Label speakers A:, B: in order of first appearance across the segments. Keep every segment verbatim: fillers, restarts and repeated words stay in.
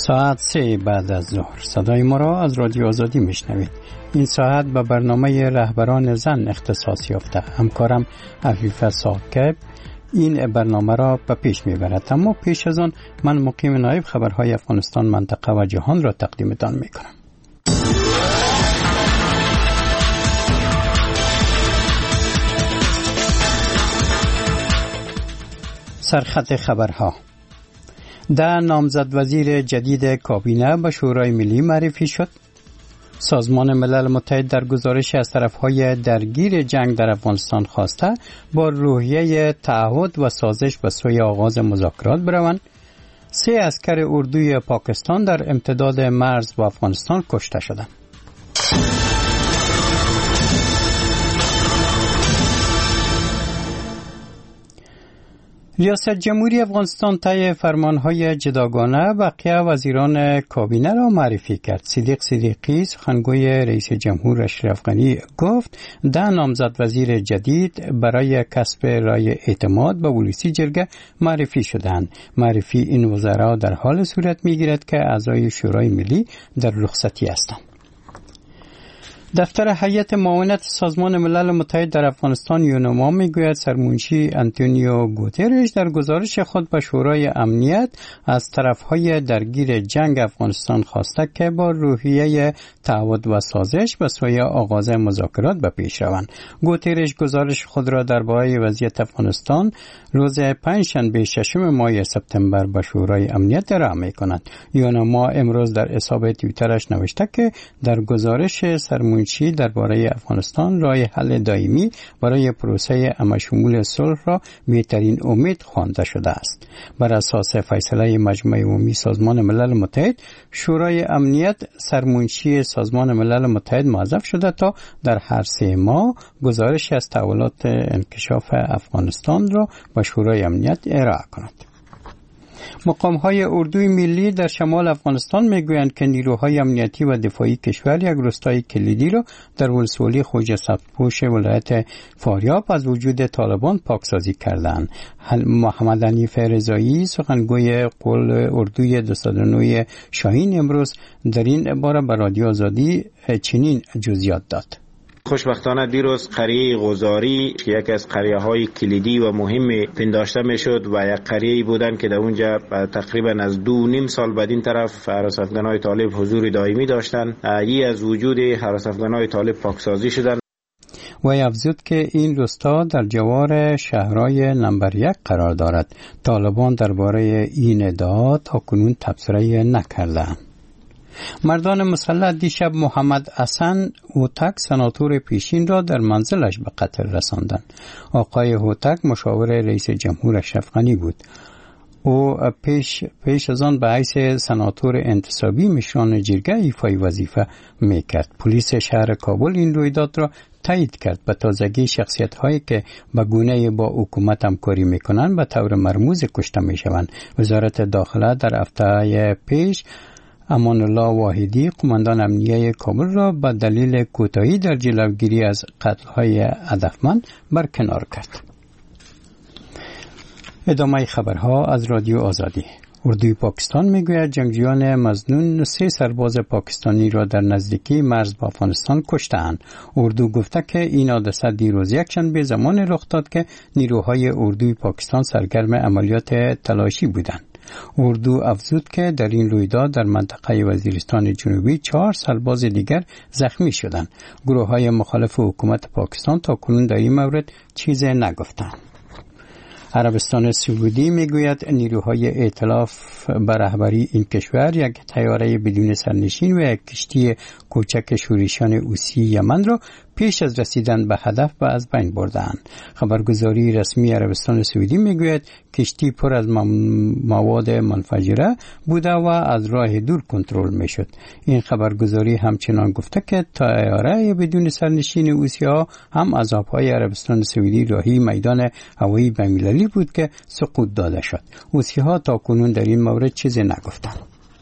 A: ساعت سه بعد از ظهر صدای ما را از رادیو آزادی میشنوید. این ساعت به برنامه رهبران زن اختصاص یافته. همکارم عفیفه ساکب این برنامه را به پیش میبرد، اما پیش از آن من مقیم نایب خبرهای افغانستان، منطقه و جهان را تقدیمتان میکنم. سرخط خبرها: ده نامزد وزیر جدید کابینه به شورای ملی معرفی شد. سازمان ملل متحد در گزارش از طرفهای درگیر جنگ در افغانستان خواسته با روحیه تعهد و سازش به سوی آغاز مذاکرات بروند. سه عسکر اردوی پاکستان در امتداد مرز با افغانستان کشته شدند. ریاست جمهوری افغانستان طی فرمانهای جداگانه بقیه وزیران کابینه را معرفی کرد. صدیق صدیقی سخنگوی رئیس جمهور اشرف غنی گفت ده نامزد وزیر جدید برای کسب رای اعتماد به ولسی جرگه معرفی شدند. معرفی این وزرا در حال صورت می‌گیرد که اعضای شورای ملی در رخصتی هستند. دفتر هیئت معاونت سازمان ملل متحد در افغانستان یونما میگوید سرمنشی آنتونیو گوترش در گزارش خود به شورای امنیت از طرفهای درگیر جنگ افغانستان خواسته که با روحیه تعهد و سازش به سوی آغاز مذاکرات به پیش روند. گوترش گزارش خود را درباره وضعیت افغانستان روز پنجشنبه ششم ماه سپتامبر به شورای امنیت ارائه میکند. یونما امروز در حساب توییترش نوشته که در گزارش سرمنشی چی درباره افغانستان راه حل دائمی برای پروسه همشمول صلح را بهترین امید خوانده شده است. بر اساس فیصله مجمع عمومی سازمان ملل متحد، شورای امنیت سرمنشی سازمان ملل متحد موظف شده تا در هر سه ماه گزارش از تحولات انکشاف افغانستان را به شورای امنیت ارائه کند. مقام‌های اردوی ملی در شمال افغانستان میگویند که نیروهای امنیتی و دفاعی کشور یک روستای کلیدی را در ولسوالی خوجه سبزپوش ولایت فاریاب از وجود طالبان پاکسازی کردند. محمد حنیف رضایی سخنگوی قول اردوی دویست و نه شاهین امروز در این باره به رادیو آزادی چنین جزئیات داد.
B: خوشبختانه دیروز قریه غزاری که یکی از قریه های کلیدی و مهم پنداشته می شد و یک قریه بودن که در اونجا تقریبا از دو نیم سال بعد این طرف حراس افغانای طالب حضور دائمی داشتن، ای از وجود حراس افغانای طالب پاکسازی شدن.
A: و افزود که این روستا در جوار شهرهای نمبر یک قرار دارد. طالبان درباره این ادعا تاکنون تبصره نکردند. مردان مسلح دیشب محمد حسن هوتک سناتور پیشین را در منزلش به قتل رساندند. آقای هوتک مشاور رئیس جمهور اشرف غنی بود. او پیش پیش از آن به حیث سناتور انتصابی مشران جرگه ایفای وظیفه میکرد. پلیس شهر کابل این رویداد را تایید کرد. به تازگی شخصیت هایی که به گونه با حکومت همکاری میکنند به طور مرموز کشته میشوند. وزارت داخله در هفته پیش امان الله واحدی قماندان امنیه کابل را به دلیل کوتاهی در جلوگیری از قتل‌های هدفمند برکنار کرد. ادامه خبرها از رادیو آزادی. اردوی پاکستان میگوید جنگجویان مظنون سه سرباز پاکستانی را در نزدیکی مرز با افغانستان کشتند. اردو گفته که این حادثه دیروز یکشنبه زمان رخ داد که نیروهای اردوی پاکستان سرگرم عملیات تلاشی بودند. اردو افزود که در این رویداد در منطقه وزیرستان جنوبی چهار سرباز دیگر زخمی شدند. گروه‌های مخالف حکومت پاکستان تا کنون در این مورد چیزی نگفتند. عربستان سعودی میگوید نیروهای ائتلاف به رهبری این کشور یک طیاره بدون سرنشین و یک کشتی کوچک شورشیان حوثی یمن را پیش از رسیدن به هدف به از بین بردند. خبرگزاری رسمی عربستان سعودی میگوید کشتی پر از مواد منفجره بوده و از راه دور کنترل میشد. این خبرگزاری همچنان گفته که طیاره بدون سرنشین حوثی‌ها هم از آبهای عربستان سعودی راهی میدان هوایی بین‌المللی بود که سقوط داده شد. حوثی‌ها تا کنون در این مورد چیزی نگفتند.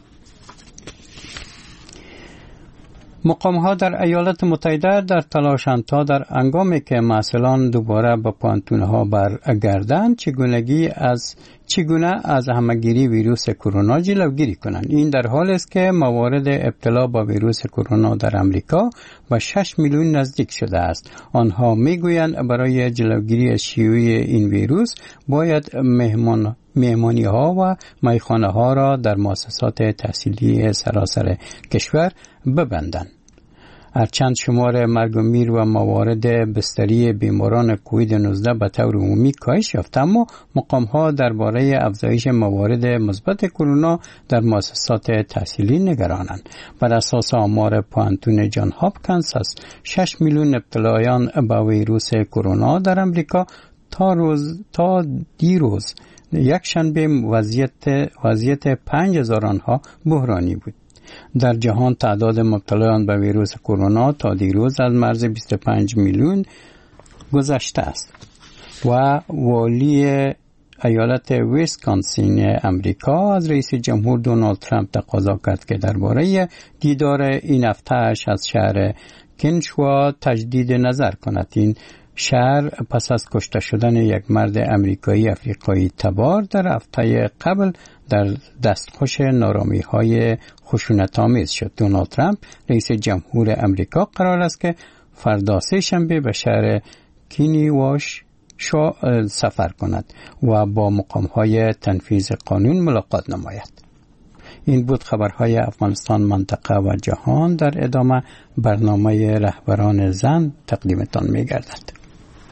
A: مقام‌ها در ایالات متحده در تلاشند تا در هنگامی که محصلان دوباره به پانتون‌ها برگردند چگونگی از چگونه از همهگیری ویروس کرونا جلوگیری کنند. این در حال است که موارد ابتلا با ویروس کرونا در امریکا به شش میلیون نزدیک شده است. آنها میگویند برای جلوگیری از شیوع این ویروس باید مهمان مهمانی ها و میخانه ها را در مؤسسات تحصیلی سراسر کشور ببندند. هرچند شمار مرگ و میر و موارد بستری بیماران کووید نوزده به طور عمومی کاهش یافت، اما مقام ها درباره افزایش موارد مثبت کرونا در مؤسسات تحصیلی نگرانند. بر اساس آمار پوانتون جان هاپکینز است شش میلیون ابتلایان به ویروس کرونا در امریکا تا روز تا دیروز یک شنبه وضعیت وضعیت پنج هزار آنها بحرانی بود. در جهان تعداد مبتلایان به ویروس کرونا تا دیروز از مرز بیست و پنج میلیون گذشته است و والی ایالت ویسکانسین امریکا از رئیس جمهور دونالد ترامپ تقاضا کرد که درباره دیدار این هفته‌اش از شهر کنشوا تجدید نظر کند. این شهر پس از کشته شدن یک مرد امریکایی افریقایی تبار در هفته قبل در دستخوش نارامی‌های خشونت‌آمیز شد. دونالد ترامپ رئیس جمهور امریکا قرار است که فردا سه شنبه به شهر کینیواش شو سفر کند و با مقام‌های تنفیذ قانون ملاقات نماید. این بود خبرهای افغانستان، منطقه و جهان. در ادامه برنامه رهبران زن تقدیمتان می‌گردد.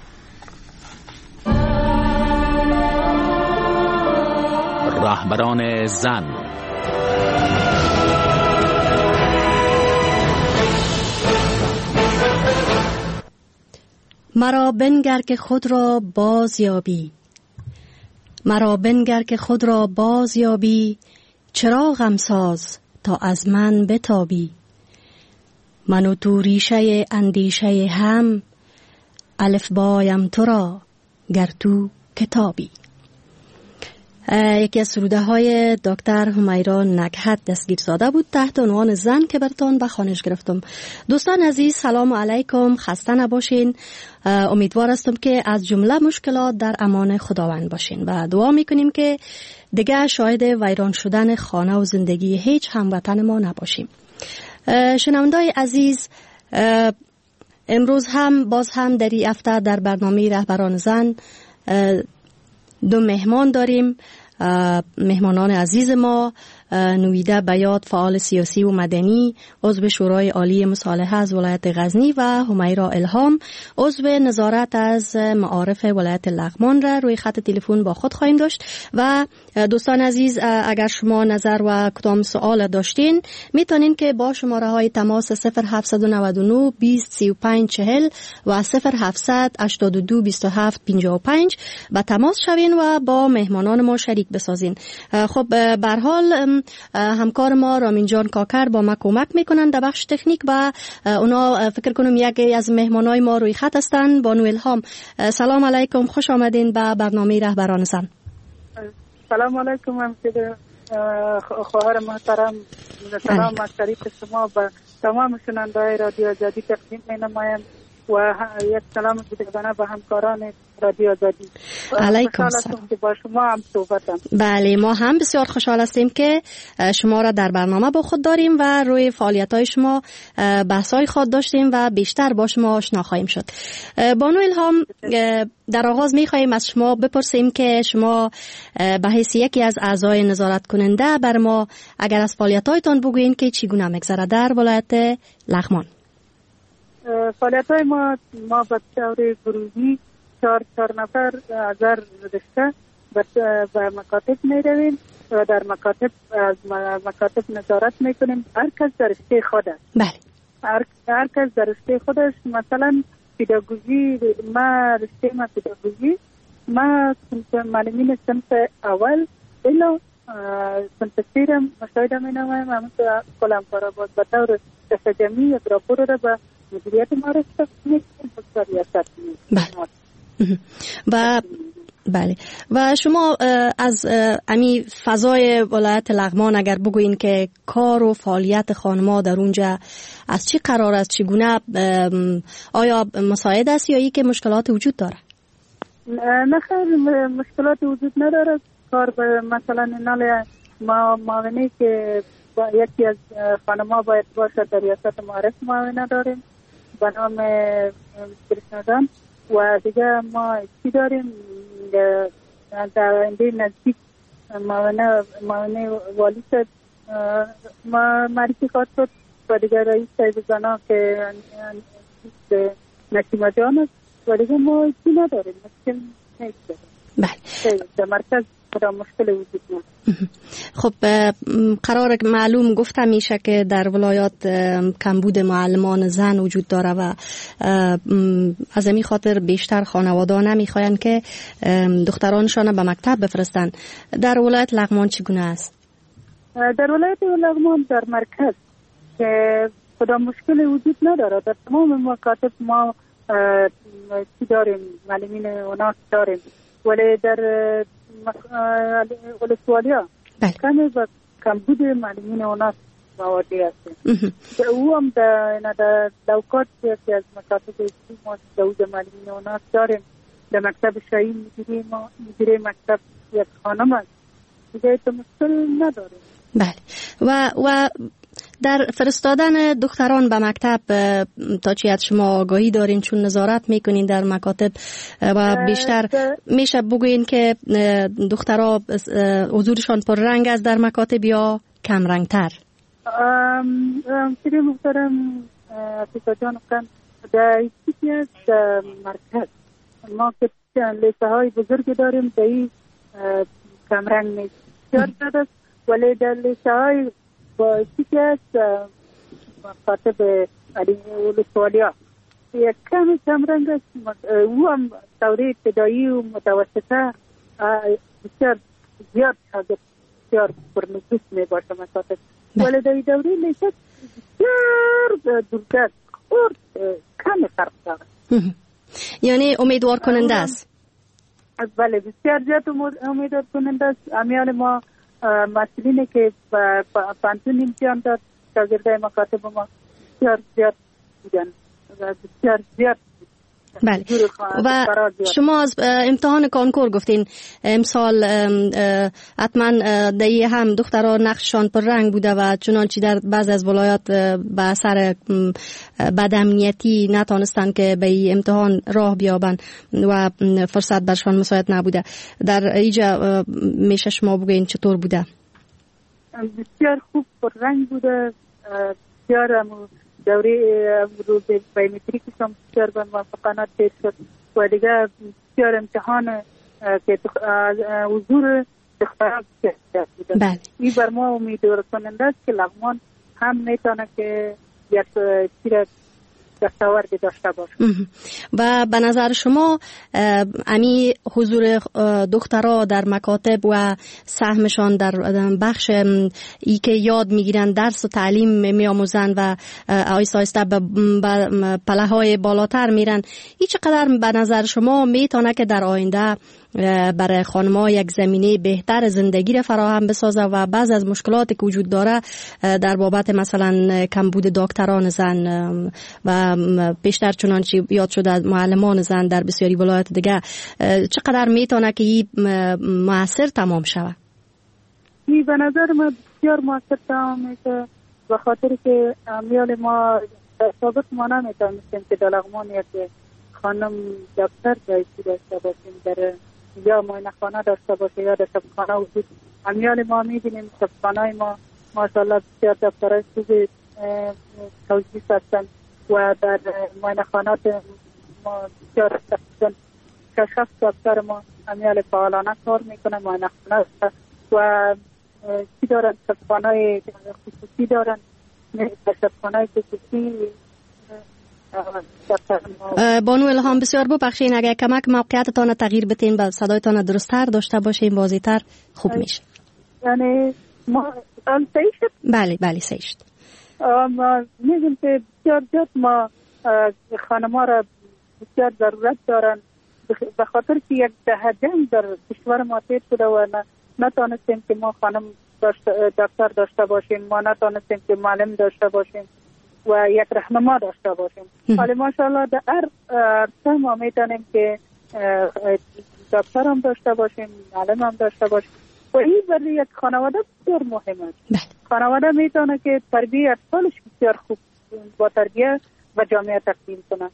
C: رهبران زن.
D: مرا بنگر که خود را باز یابی، مرا بنگر که خود را باز یابی، چراغم ساز تا از من بتابی. من و تو ریشه اندیشه هم، الف بایم تو را گر تو کتابی. یکی از سروده های دکتر همیرا نکهت دستگیرزاده بود تحت عنوان زن که براتون به خوانش گرفتم. دوستان عزیز سلام علیکم، خسته نباشین. امیدوار هستم که از جمله مشکلات در امان خداوند باشین و دعا میکنیم که دیگه شاهد ویران شدن خانه و زندگی هیچ هموطن ما نباشیم. شنوندای عزیز، امروز هم باز هم در این هفته در برنامه رهبران زن دو مهمان داریم. مهمانان عزیز ما نویده بیات، فعال سیاسی و مدنی، عضو شورای عالی مصالحه از ولایت غزنی، و همیرا الهام، عضو نظارت از معارف ولایت لغمان را روی خط تلفن با خود خواهیم داشت. و دوستان عزیز، اگر شما نظر و کدام سوال داشتین میتونین که با شماره های تماس صفر هفتصد و نود و نه بیست سی و پنج چهل و صفر هفتصد هشتاد و دو بیست و هفت پنجاه و پنج به تماس شوین و با مهمانان ما شریک بسازین. خب به هر حال همکار ما رامین جان کاکر با ما کمک میکنن در بخش تکنیک و اونا فکر کنم یکی از مهمانای ما روی خط هستن. بانو الهام، سلام علیکم، خوش آمدین به برنامه رهبران زن.
E: سلام علیکم همسید خواهر محترم، سلام از طریق شما به تمام شنونده‌های رادیو آزادی تقدیم می‌نمایم و یک سلام جدیدانه به همکاران رادیو آزادی.
D: علیکم سلام.
E: که با شما هم صحبتم.
D: بله، ما هم بسیار خوشحال هستیم که شما را در برنامه با خود داریم و روی فعالیت‌های شما بحث‌های خود داشتیم و بیشتر با شما آشنا خواهیم شد. بانو الهام، در آغاز می‌خواهیم از شما بپرسیم که شما به حیث یکی از اعضای نظارت کننده بر ما اگر از فعالیت‌هایتان بگویید که چگونه می‌گذره در ولایت لغمان.
E: فعالیت‌های ما ما به طور گروهی چهار چهار نفر از هر رشته به مکاتب میرویم و در مکاتب از مکاتب نظارت میکنیم. هر کس در رشته خودش.
D: بله.
E: هر هر کس در رشته خودش. مثلا پداگوژی، ما رشته ما پداگوژی، ما معلمین صنف اول الا صنف سیرم مشاهده مینمایم. همون کلام کارآباد به طور تجمی یک راپور را به مدیریت معرفی میکنیم و ریاست میکنیم.
D: و بله، و شما از امی فضای ولایت لغمان اگر بگوین که کار و فعالیت خانم‌ها در اونجا از چی قرار است، چگونه، آیا مساعد است یا ای که مشکلات وجود داره؟
E: نه خیر، مشکلات وجود نداره. کار مثلا نال ما معاونی که یکی از خانم‌ها باید باشه در ریاست معارف معاونه داریم به نام کرشنادان و دیگه ما چی داریم در آینده نزدیک معاونه معاونه والی شد ما معرفی خواهد شد و دیگه رئیس صاحب زنا که نسیمه جان است و دیگه ما چی نداریم مشکل نیست داریم.
D: بله
E: در مرکز خدا مشکل وجود نداره.
D: خب قرار معلوم گفته میشه که در ولایات کمبود معلمان زن وجود داره و از این خاطر بیشتر خانواده نمیخواین که دخترانشان به مکتب بفرستن. در ولایت لغمان چگونه است؟
E: در ولایت لغمان در مرکز که خدا مشکل وجود نداره. در تمام مکاتب ما چی داریم معلمین اوناس داریم ولی در ولسوالیا کمی با کمبود معلمین اوناس مواجه هستیم. او هم در دوکات که از مکاتب ما دوز معلمین اوناس داریم. در مکتب شایی مدیره ما مدیره مکتب یک خانم است دیگه تو مشکل نداریم.
D: بله و و در فرستادن دختران به مکتب تا چی از شما آگاهی دارین چون نظارت میکنین در مکاتب و بیشتر میشه بگوین که دخترها حضورشان پر رنگ است در مکاتب یا کم رنگ تر؟
E: سری محترم افیقا جان کن در ایسی از مرکز ما که لیسه های بزرگ داریم در این کم رنگ نیست چار است ولی در لیسه های با چیزی است مکاتب ولسوالیا یک کمی کم رنگ است او هم دوره ابتدایی و متوسطه بسیار زیاد شاگرد بسیار پرنفوذ می باشه مکاتب ولی در دوره لیسه بسیار دورتر خورد کمی فرق داره.
D: یعنی امیدوار کننده است؟
E: بله بسیار زیاد امیدوار کننده است. امیال ما مسئولینی که پانتون امتحان داد شاگردای مکاتب ما بسیار زیاد بودن بسیار زیاد.
D: بله و شما از امتحان کانکور گفتین امسال حتما دایی هم دخترها نقششان پر رنگ بوده و چنانچه در بعض از ولایات به اثر بدامنیتی نتانستن که به این امتحان راه بیابن و فرصت برشان مساعد نبوده. در اینجا میشه شما بگوین چطور بوده؟
E: بسیار خوب پر رنگ بوده. بسیار دوره روز بایومتریکی هم بسیار به موافقانه تیر شد و دیگه بسیار امتحان که حضور دختران بسیار بوده.
D: بله.
E: این بر ما امیدوار کننده است که لغمان هم میتونه که یک چیز دستاوردی داشته باشه.
D: و به نظر شما امی حضور دخترها در مکاتب و سهمشان در بخش ای که یاد میگیرن درس و تعلیم میآموزن و آیسته آیسته به پله های بالاتر میرن این چقدر به نظر شما میتونه که در آینده برای خانم‌ها یک زمینه بهتر زندگی را فراهم بسازه و بعض از مشکلاتی که وجود داره در بابت مثلا کمبود دکتران زن و بیشتر چنانچه یاد شده معلمان زن در بسیاری ولایات دیگه چقدر میتونه که این موثر تمام شود؟
E: این به نظر من بسیار موثر تمام میشه به خاطر که امیال ما ثابت ما نمیتونستیم که در لغمان یک خانم دکتر جایزی داشته باشیم در یا معاینه خانه داشته باشه یا در شبخانه وجود. امیال ما میبینیم شبخانه ما ماشاءالله بسیار دکترهای خوب توجیه هستن و در معاینه خانات ما بسیار هستن که شخص دکتر ما امیال فعالانه کار میکنه معاینه خانه و چی دارن شبخانه خصوصی دارن شبخانه خصوصی.
D: بانو الهام بسیار ببخشین اگر کمک موقعیتتان تغییر بتین و صدایتان درست‌تر داشته باشین بازیتر خوب میشه.
E: یعنی ما صحیح شد؟
D: بله بله صحیح شد.
E: ما میگیم که بسیار زیاد ما خانم‌ها را بسیار ضرورت دارن به خاطر که یک دهه جنگ در کشور ما تیر شده و نتانستیم که ما خانم دکتر داشته باشیم ما نتانستیم که معلم داشته باشیم و یک رهنما داشته باشیم. حالا ماشاءالله در هر عرصه ما میتونیم که دکتر هم داشته باشیم، معلم هم داشته باشیم و این برای یک خانواده بسیار مهم است. خانواده میتونه که تربیت اطفالش بسیار خوب با تربیت و جامعه تقدیم کنه.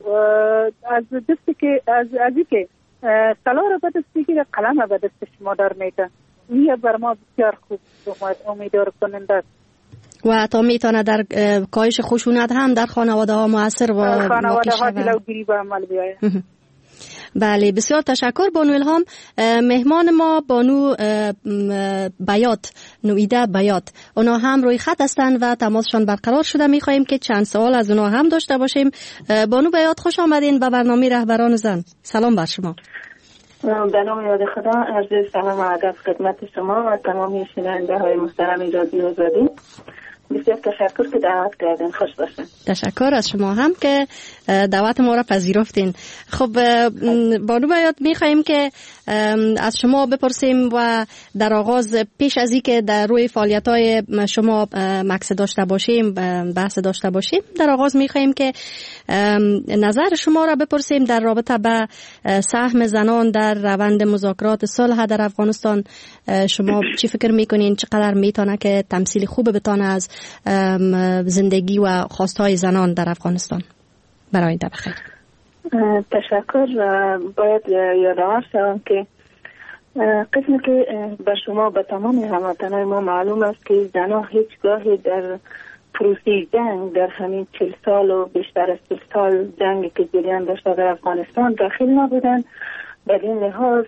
E: از دستی که از ازی که سلا را به دست بگیره، قلم را به دست شما دار میده. این بر ما بسیار خوب امیدوار کننده است
D: و تا میتونه در کاهش خشونت هم در خانواده ها مؤثر و
E: خانواده ها جلوگیری به عمل بیاید.
D: بله، بسیار تشکر بانو الهام. مهمان ما بانو بیات، نویده بیات، اونا هم روی خط هستند و تماسشان برقرار شده. میخواییم که چند سوال از اونا هم داشته باشیم. بانو بیات خوش آمدین به برنامه رهبران زن. سلام بر شما.
C: به نام یاد خدا، عرض سلام و ادب خدمت شما و تمامی شنونده های محترم رادیو آزادی. بسیار تشکر که دعوت کردین. خوش باشین.
D: تشکر از شما هم که دعوت ما را پذیرفتین. خب بانو بیات، میخواییم که از شما بپرسیم و در آغاز پیش از این که در روی فعالیت های شما مقصد داشته باشیم، بحث داشته باشیم، در آغاز میخواییم که نظر شما را بپرسیم در رابطه به سهم زنان در روند مذاکرات صلح در افغانستان. شما چی فکر میکنین چقدر میتونه که تمثیل خوب بتانه از زندگی و خواستهای زنان در افغانستان؟ برای ده بخیر.
C: تشکر. باید یادآور شوم که قسمی که به شما به تمام هموطنان ما معلوم است که زنان هیچگاهی در پروسه جنگ در همین چل سال و بیشتر از چل سال جنگی که جریان داشته در افغانستان داخل نبودن. بدین لحاظ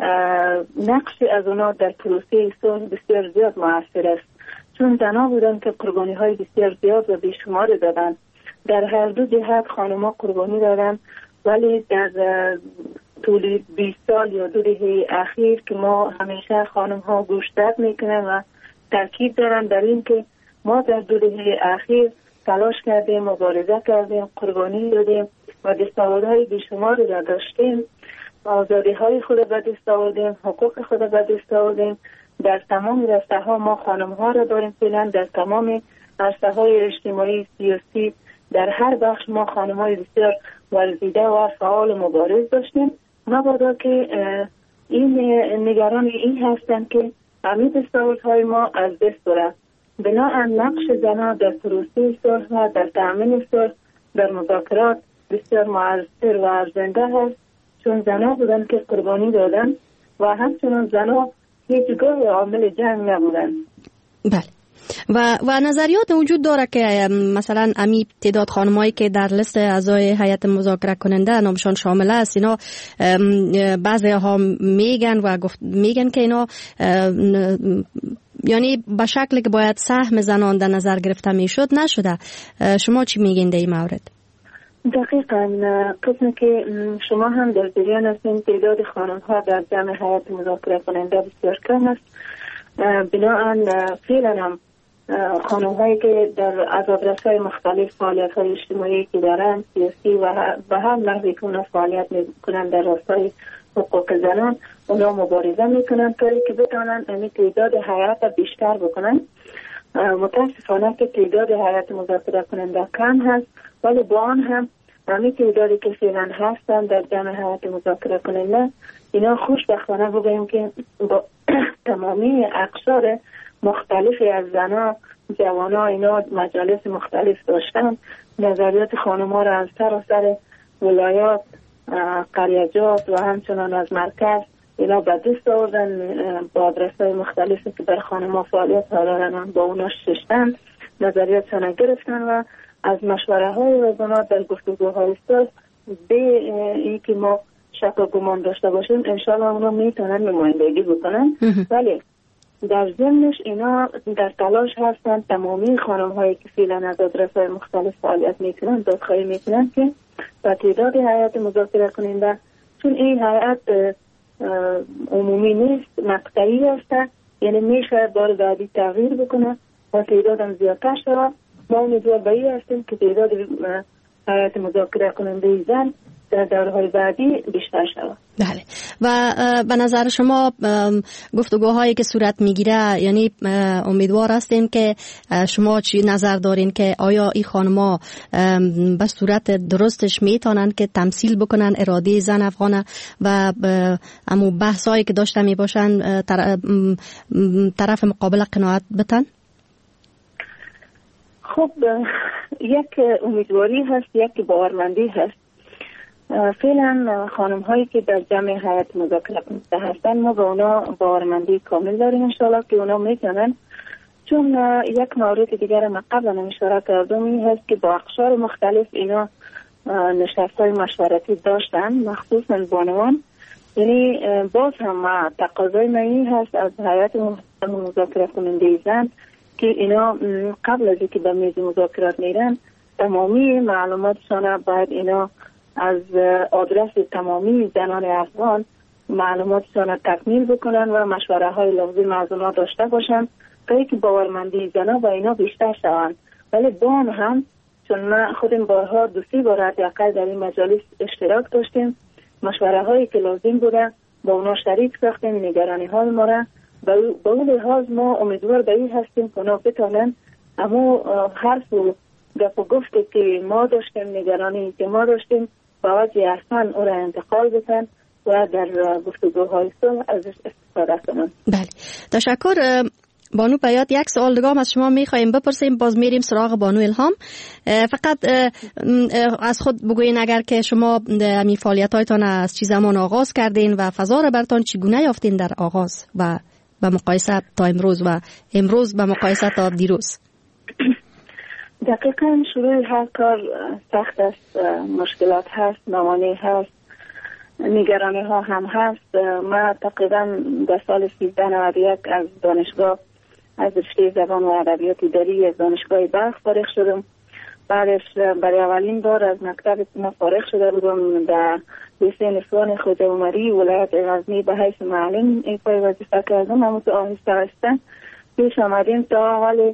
C: نقشی از اونا در پروسه صلح بسیار زیاد مؤثر است، چون زنها بودن که قربانی های بسیار زیاد و بیشمار دادن. در هر دو جهت خانم‌ها قربانی دادن، ولی در طول بیست سال یا دو دهه اخیر که ما همیشه خانم‌ها گوشتاب میکنن و تاکید دارن در این که ما در دو دهه اخیر تلاش کردیم، مبارزه کردیم، قربانی دادیم و دستاوردهای بیشماری را داشتیم. آزادی‌های خود به دست آوردیم، حقوق خود به دست آوردیم. در تمام رشته‌ها ما خانم‌ها را داریم فعلا، در تمام عرصه‌های اجتماعی، سیاسی، در هر بخش ما خانم‌های بسیار ورزیده و فعال و مبارز داشتیم. مبادا که این نگران این هستند که همین دستاوردهای ما از دست برد. بنابراین نقش زنان در پروسه صلح و در تأمین صلح در مذاکرات بسیار مؤثر و ارزنده است، چون زنان بودن که قربانی دادن و همچنان زنان هیچگاه عامل جنگ نبودن.
D: بله. و و نظریات وجود داره که مثلا امی تعداد خانمایی که در لیست اعضای هیئت مذاکره کننده نامشان شامل است، اینا بعضی ها میگن و گفت میگن که اینا یعنی به شکلی که باید سهم زنان در نظر گرفته میشد نشده. شما چی میگین در این مورد؟
C: دقیقاً قسمی که شما هم در جریان هستین، تعداد خانم‌ها در جمع هیئت مذاکره کننده بسیار کم است. بنابراین فعلا هم خانم‌هایی که در عددرس‌های مختلف فعالیت‌های اجتماعی که دارند، سیاسی و به هر نحوی که اونا فعالیت می‌کنن در راستای حقوق زنان، اونا مبارزه می‌کنن تا که بتونن این تعداد هیئت بیشتر بکنن. متاسفانه که تعداد هیئت مذاکره کننده کم هست، ولی با آن هم همین تعدادی که فعلا هستن در جمع هیئت مذاکره کننده، اینا خوشبختانه بگوییم که با تمامی اقشار مختلفی از زنان، جوانا، اینا مجالس مختلف داشتن. نظریات خانم‌ها را از سراسر ولایات، قریجات و همچنان از مرکز اینا به دست آوردن. با آدرس‌های مختلفی که در خانم‌ها فعالیت دارن با اونا ششتن، نظریاتشان گرفتن و از مشوره‌های وزنات در گفتگوهای صلح به اینکه ما شک و گمان داشته باشیم انشالله اونا میتونن نمایندگی بکنن. ولی در ضمنش اینا در تلاش هستن تمامی خانم‌هایی که فعلا از آدرس‌های مختلف فعالیت میکنن دادخواهی میکنن که با تعداد هیئت مذاکره کننده، چون این هیئت عمومی نیست، مقطعی است، یعنی میشه بار بعدی تغییر بکنه و تعداد هم زیادتر شود. ما امیدوار به این هستیم که تعداد هیئت مذاکره کننده زن در دورهای بعدی بیشتر شود.
D: بله. و به نظر شما گفتگوهایی که صورت میگیره، یعنی امیدوار هستیم که شما چی نظر دارین که آیا این خانما به صورت درستش میتونن که تمثیل بکنن اراده زن افغانه و امو بحثایی که داشته میباشن طرف مقابل قناعت بتن؟
C: خب یک امیدواری هست، یک باورمندی هست. فعلا خانم هایی که در جمع هیئت مذاکره کننده هستن ما به اونا باورمندی کامل داریم انشاءالله که اونا میتونن، چون یک مورد دیگر ما قبلا اشاره کردم این هست که با اقشار مختلف اینا نشست های مشورتی داشتن، مخصوصا بانوان. یعنی باز هم تقاضای من این هست از هیئت مذاکره کننده زن که اینا قبل از اینکه به میز مذاکرات میرن تمامی معلوماتشان باید اینا از آدرس تمامی زنان افغان معلوماتشان تکمیل بکنن و مشوره های لازم از اونا داشته باشن تا اینکه باورمندی زنها با اینا بیشتر شوند. ولی بان هم چون من خودم بارها دو سه بار حداقل در این مجالس اشتراک داشتیم، مشوره هایی که لازم بوده با اونا شریک ساختیم، نگرانی های ما را به اون لحاظ ما امیدوار به این هستیم که اونا بتانن اما حرف و گپ و گفته که ما داشتیم، نگرانی که ما داشتیم با وجه احسن او را انتقال بتن و در گفتگوهای صلح ازش استفاده کنن.
D: بله، تشکر. بانو بیات، یک سوال دیگه از شما میخوایم بپرسیم، باز میریم سراغ بانو الهام. فقط از خود بگوین اگر که شما می فعالیتایتان از چه زمان آغاز کردین و فضا را برتان چگونه یافتین در آغاز و به مقایسه تا امروز و امروز به مقایسه تا دیروز؟
C: دقیقاً شروع هر کار سخت است، مشکلات هست، موانع هست، نگرانی ها هم هست. ما تقریبا در سال سیزده نود و یک از دانشگاه از رشته زبان و ادبیات اداری از دانشگاه بلخ فارغ شدم. بعدش برای اولین بار از مکتب ما فارغ شده بودم در لیسه نسوان خواجه عمری ولایت غزنی به حیث معلم ایفای وظیفه کردم. اما تو آهسته آهسته پیش آمدیم تا حال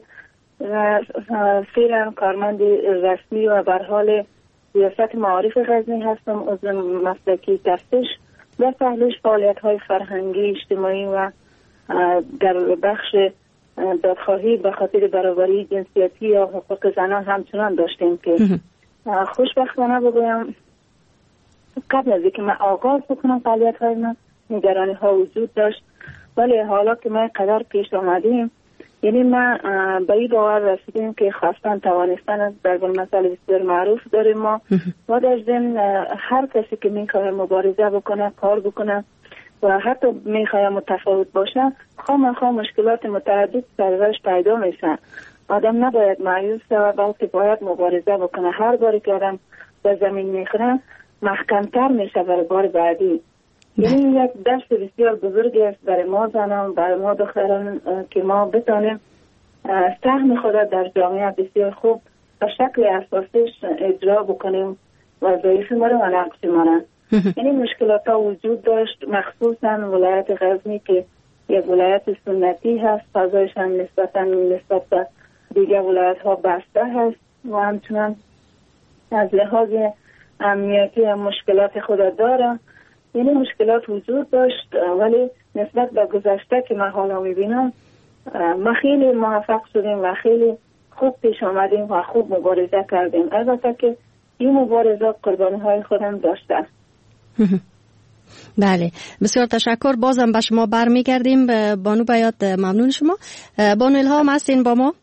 C: فعلا کارمند رسمی و بر حال ریاست معارف غزنی هستم، عضو مسلکی تفتیش در تحلیل فعالیت های فرهنگی اجتماعی و در بخش دادخواهی به خاطر برابری جنسیتی یا حقوق زنان همچنان داشتیم که خوشبختانه بگویم قبل از اینکه من آغاز بکنم فعالیت های من نگرانی ها وجود داشت، ولی حالا که من قدر پیش آمدیم یعنی ما به این باور رسیدیم که خواستن توانستن است. در مسئله بسیار معروف داریم ما و در ضمن هر کسی که میخواه مبارزه بکنه، کار بکنه و حتی میخواه متفاوت باشه، خواه خواه مشکلات متعدد سرش پیدا میشن. آدم نباید مایوس شود بلکه باید مبارزه بکنه. هر باری که آدم به زمین میخوره محکمتر میشه برای بار بعدی. یعنی یک درس بسیار بزرگی است برای ما زنان، برای ما دختران که ما بتانیم سهم خود در جامعه بسیار خوب به شکل اساسیش اجرا بکنیم وظایف ما رو و نقش ما رو. یعنی مشکلات ها وجود داشت، مخصوصا ولایت غزنی که یک ولایت سنتی هست، فضایش هم نسبتا نسبت به دیگر ولایت ها بسته هست و همچنان از لحاظ امنیتی مشکلات خود داره. یعنی مشکلات وجود داشت، ولی نسبت به گذشته که من حالا میبینم ما خیلی موفق شدیم و خیلی خوب پیش آمدیم و خوب مبارزه کردیم. البته که این مبارزه قربانی های خودم داشته.
D: بله، بسیار تشکر. بازم به شما برمیگردیم. بانو بیات ممنون شما. بانو الهام هستین با ما؟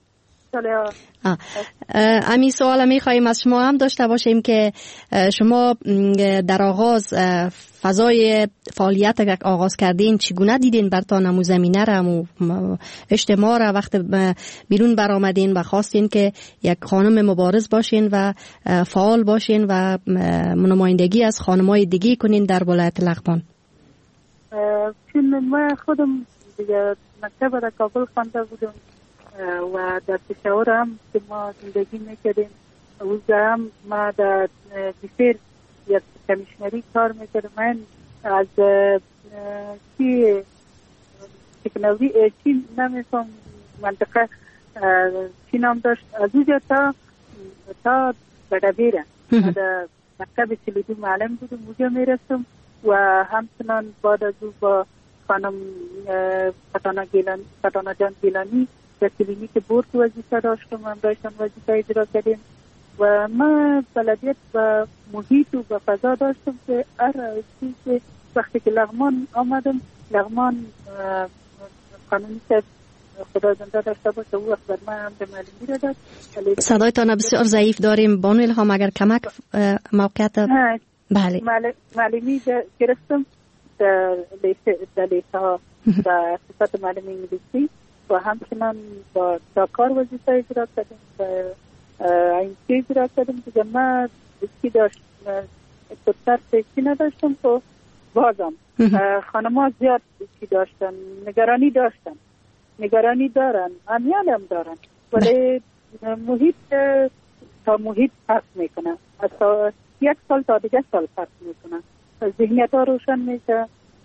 D: امی سوال می خواهیم از شما هم داشته باشیم که شما در آغاز فضای فعالیت که آغاز کردین چگونه دیدین برتان امو زمینه را، امو اجتماع را وقت بیرون برآمدین و خواستین که یک خانم مبارز باشین و فعال باشین و نمایندگی از خانمای دیگه کنین در ولایت لغمان؟
E: چون من خودم دیگه مکتب در کابل خوانده بودم و در پشاور هم که ما زندگی میکردیم، روز هم ما در بیشتر یک کمیشنری کار میکردم. من از چی تکنولوژی چی نمیفهم منطقه چی نام داشت از اونجا تا تا بدبیره در مکتب کلیدی معلم بودم، اونجا میرفتم و همچنان بعد از او با خانم فتانا گیلانی فتانا جان گیلانی در کلینیک بورد وظیفه داشتم، هم داشتم وظیفه اجرا کردیم و ما بلدیت و محیط و فضا داشتم که هر چیز وقتی که لغمان آمدم، لغمان قانونی که خدا زنده داشته باشه او وقت بر من هم به معلومی را داد.
D: صدایتان بسیار ضعیف داریم بانو الهام، اگر کمک موقعیت
E: بله معلمی گرفتم در لیسه ها و صفت معلمی انگلیسی و همچنان با داکار وظیفه اجرا کردیم و این چیز اجرا کردیم که ما بسکی داشت کتر سیستی نداشتم تو بازم خانم ها زیاد بسکی داشتن، نگرانی داشتن، نگرانی دارن، امیال هم دارن، ولی محیط تا محیط فرق میکنه، تا یک سال تا دیگه سال فرق میکنه، ذهنیت ها روشن میشه.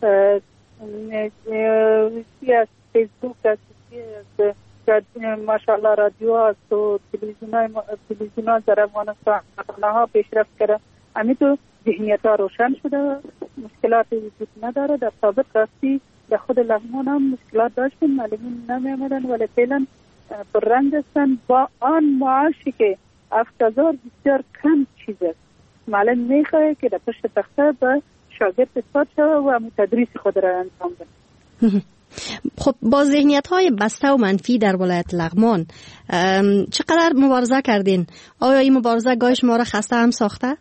E: از فیسبوک است، ماشاءالله رادیو هست و تلویزیون ها در افغانستان ها پیشرفت کرده، همین تو ذهنیت ها روشن شده، مشکلات وجود نداره. در سابق راستی در خود لغمان هم مشکلات داشتیم، معلمین نمی آمدن ولی فعلا پررنگ هستن با آن معاشی که هفت هزار بسیار کم چیز است. معلم میخواه که در پشت تخته به شاگرد اثبات شده و تدریس خود را انجام بده.
D: خب با ذهنیت های بسته و منفی در ولایت لغمان چقدر مبارزه کردین؟ آیا این مبارزه گاهی شما را خسته هم ساخته؟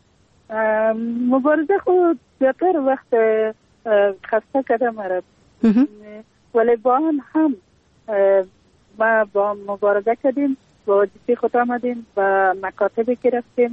E: مبارزه خود زیادتر وقت خسته کرده مرد، ولی با آن هم ما با مبارزه کردیم، با وظیفه خود آمدیم و مکاتبی که رفتیم.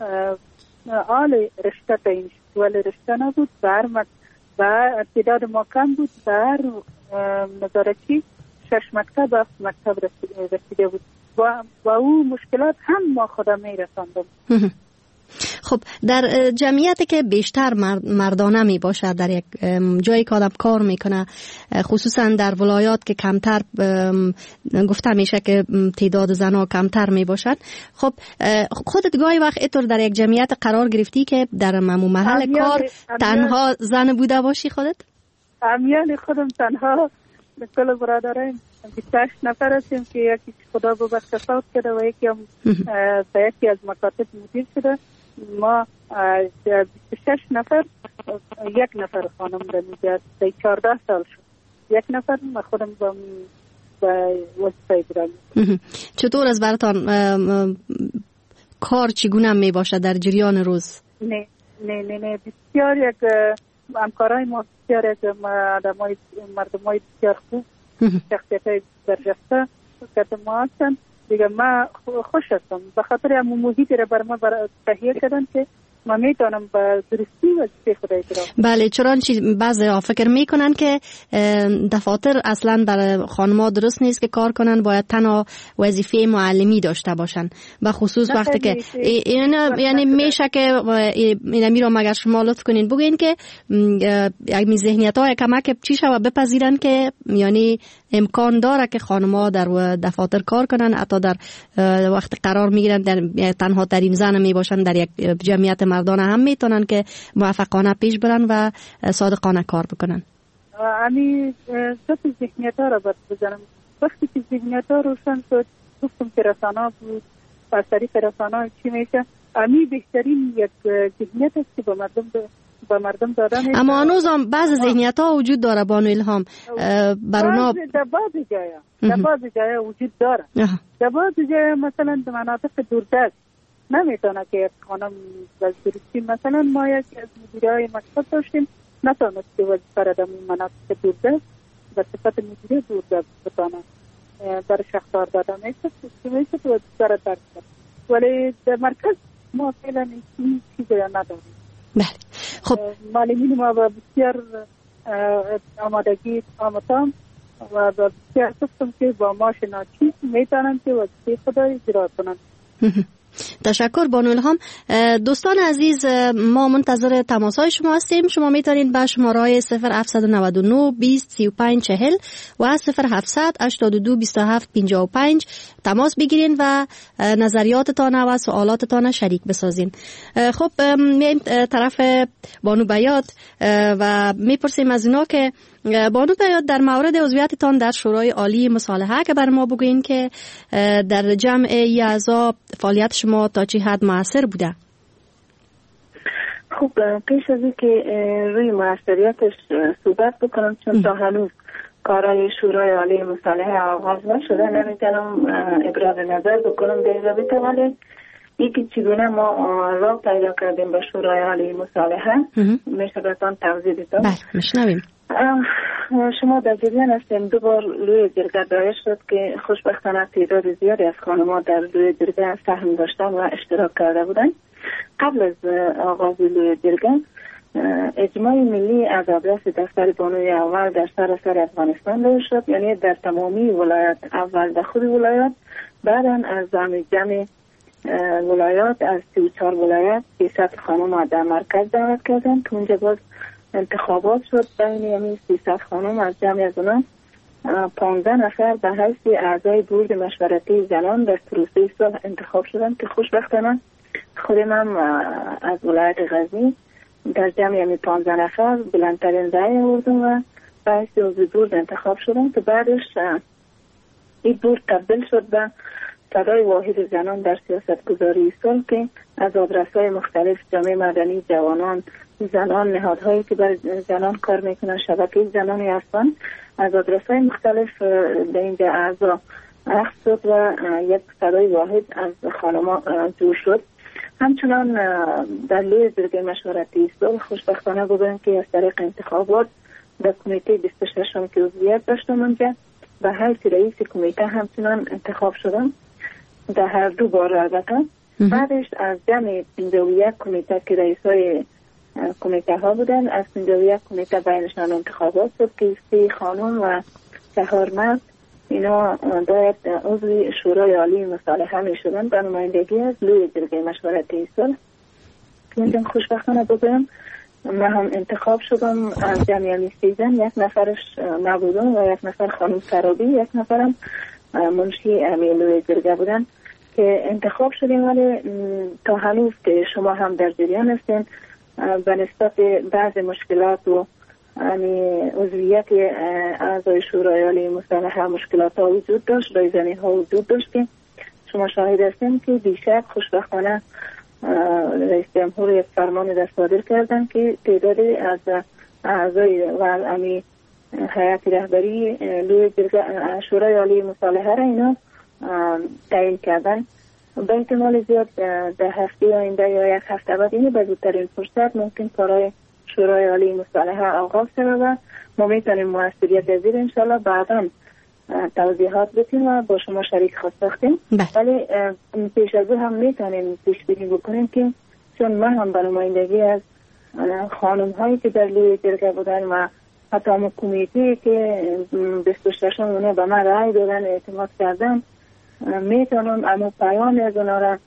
E: آل رشته تعیین شد ولی رشته نبود، بر و تعداد ما کم بود، بر نظارتی شش مکتب هفت مکتب رسیده بود و با او مشکلات هم ما خدا می رساندم.
D: خب در جمعیتی که بیشتر مردانه می باشد، در یک جایی که آدم کار میکنه، خصوصا در ولایات که کمتر گفته میشه که تعداد زنها کمتر می باشد، خب خودت گاهی وقت اینطور در یک جمعیت قرار گرفتی که در محل کار تنها زن بوده باشی خودت؟
E: امیال خودم تنها کل برادران بیست و هشت نفر هستیم که یکی خدا ببخشه فوت کرده و یکی هم به یکی از مکاتب مدیر شده. ما بیست و شش نفر، یک نفر خانم در میگه در چهارده سال شد، یک نفر ما خودم با وظیفه اجرا.
D: چطور از براتان کار چگونه می باشه در جریان روز؟
E: نه نه نه نه بسیار یک همکارای ما بسیار یک آدمای مردمای بسیار خوب، شخصیتای برجسته که ما هستن دیگه. ما خوش هستم به خاطر همون محیطی را بر ما تهیه کردن که ما میتونم به درستی وظیفه خود اجرا.
D: بله، چرانچه بعضی فکر میکنن که دفاتر اصلا برای خانم‌ها درست نیست که کار کنن، باید تنها وظیفه معلمی داشته باشن، و خصوص وقتی که یعنی میشه که این میرم اگر شما لطف کنین بگین که یک ذهنیت‌ها کمک چی شو بپذیرن که یعنی امکان داره که خانم‌ها در دفاتر کار کنن، حتی در وقت قرار میگیرن در تنها ترین زن میباشن در یک جمعیت مردانه هم میتونن که موفقانه پیش برن و صادقانه کار بکنن.
E: امی ذات ذهنیت ها را بزنم. وقتی که ذهنیت ها روشن شد، گفتم که رسانه بود، از طریق رسانه چی میشه، امی بهترین یک ذهنیت است که با مردم با مردم دادن.
D: اما هنوز هم بعض ذهنیت ها وجود داره بانو الهام،
E: برنا در بعض جایا در بعض جایا وجود داره. در بعض جایا مثلا در مناطق دوردست نمیتونه که یک خانم وزیرستی، مثلا ما یکی از مدیرهای مکتب داشتیم نتونست که وظیفه را در مناطق دوردست به صفت مدیره دوردست بتانه در شخصار داده میشه که میشه که وظیفه را درک کرد، ولی در مرکز ما فعلا این چیزی را نداریم.
D: بله. خب
E: معلمین ما با بسیار آمادگی آمدم و با بسیار سفتم که با ما شناچی میتونن که وظیفه خود را اجرا کنن.
D: تشکر بانو الهام. دوستان عزیز، ما منتظر تماس‌های شما هستیم. شما میتونید به شماره صفر هفت نه نه بیست سی و پنج چهل و صفر هفتصد هشتاد و دو بیست و هفت پنجاه و پنج تماس بگیرین و نظریاتتان و سوالاتتان شریک بسازین. خب میایم طرف بانو بیات و میپرسیم از اینا که بانو بیات در مورد عضویتتان در شورای عالی مصالحه که بر ما بگوین که در جمع اعضا فعالیت شما تا چه حد موثر بوده؟
C: خب پیش از این که روی موثریتش صحبت بکنم، چون تا هنوز کارهای شورای عالی مصالحه آغاز نشده، نمیتونم ابراز نظر بکنم در این رابطه، ولی یکی چگونه ما راه پیدا کردیم به شورای عالی مصالحه میشه براتون توضیح بدم.
D: بله میشنویم.
C: شما در جریان هستیم دو بار روی جرگه دایر شد که خوشبختانه تعداد زیادی از خانم‌ها در روی جرگه سهم داشتن و اشتراک کرده بودن. قبل از آغاز روی جرگه اجماع ملی از آدرس دفتر بانوی اول در سراسر افغانستان دایر شد، یعنی در تمامی ولایات، اول در خود ولایات، بعدا از جمع ولایات از سی و چهار ولایات سیصد خانم در مرکز دعوت کردن که اونجا باز انتخابات شد. بین یعنی سیصد خانم از جمع از اونا پانزده نفر به حیث اعضای بورد مشورتی زنان در پروسه صلح انتخاب شدن که خوشبختانه خودم هم از ولایت غزنی در جمع یعنی پانزده نفر بلندترین رأی آوردم و به حیث عضو بورد انتخاب شدم که بعدش این بورد تبدیل شد به صدای واحد زنان در سیاست گذاری صلح که از آدرس‌های مختلف جامعه مدنی، جوانان، زنان، نهادهایی که بر زنان کار میکنن، شبکه زنانی هستن، از آدرس‌های مختلف در اینجا اعضا اخذ شد و یک صدای واحد از خانم‌ها جور شد. همچنان در لوی جرگه مشورتی صلح خوشبختانه بودن که از طریق انتخابات در کمیته بیست و شش که عضویت داشتم اونجا به حیث رئیس کمیته همچنان انتخاب شدم در هر دو بار البته. بعدش از جمع پنجاه و یک کمیته که رئیسای کمیته ها بودن، از پنجاه و یک کمیته بینشان انتخابات شد که سه خانم و چهار مرد اینا باید عضو شورای عالی مصالحه می شدن به نمایندگی از لوی جرگه مشورتی صلح. که خوشبختانه بگویم من هم انتخاب شدم از جمعیت سیزن، یک نفرش نبودم و یک نفر خانم سرابی، یک نفرم منشی امیلوی جرگه بودن که انتخاب شدیم. ولی تا هنوز که شما هم در جریان هستین به نسبت بعض مشکلات و عضویت اعضای شورای عالی مصالحه مشکلات ها وجود داشت، رایزنی ها وجود داشت که شما شاهد هستین که بیشتر خوشبختانه رئیس جمهور یک فرمان دست صادر کردن که تعدادی از اعضای و امی هیئت رهبری لوی شورای عالی مصالحه را اینا تعیین کردن. به احتمال زیاد در هفته آینده یا یک هفته بعد اینه به زودترین فرصت ممکن کارهای شورای عالی مصالحه آغاز شود و ما میتونیم موثریت از این انشالله بعدا توضیحات بدیم و با شما شریک خواست ساختیم. ولی پیش از هم میتونیم پیش بینی بکنیم که چون من هم به نمایندگی از خانم هایی که در لوی جرگه بودن و حتی هم کمیته که بیست و شش اونه به من رای دادن، اعتماد کردن، میتونم اما پیام از اونا را،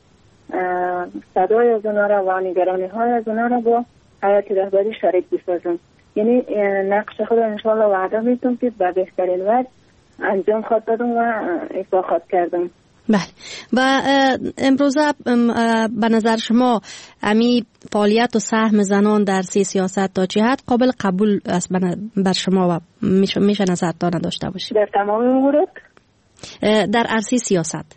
C: صدای از اونا را و نگرانی های از اونا را با هیئت رهبری شریک بسازم. یعنی نقش خود انشاءالله وعده میتونم که به بهترین وجه انجام خواهد دادم و اجرا خواهد کردم.
D: بله. و امروزه به نظر شما امی فعالیت و سهم زنان در سی سیاست تا چه حد قابل قبول است بر شما و میشه, میشه نظرتان داشته باشید؟
C: در تمام امورات
D: در عرصه سیاست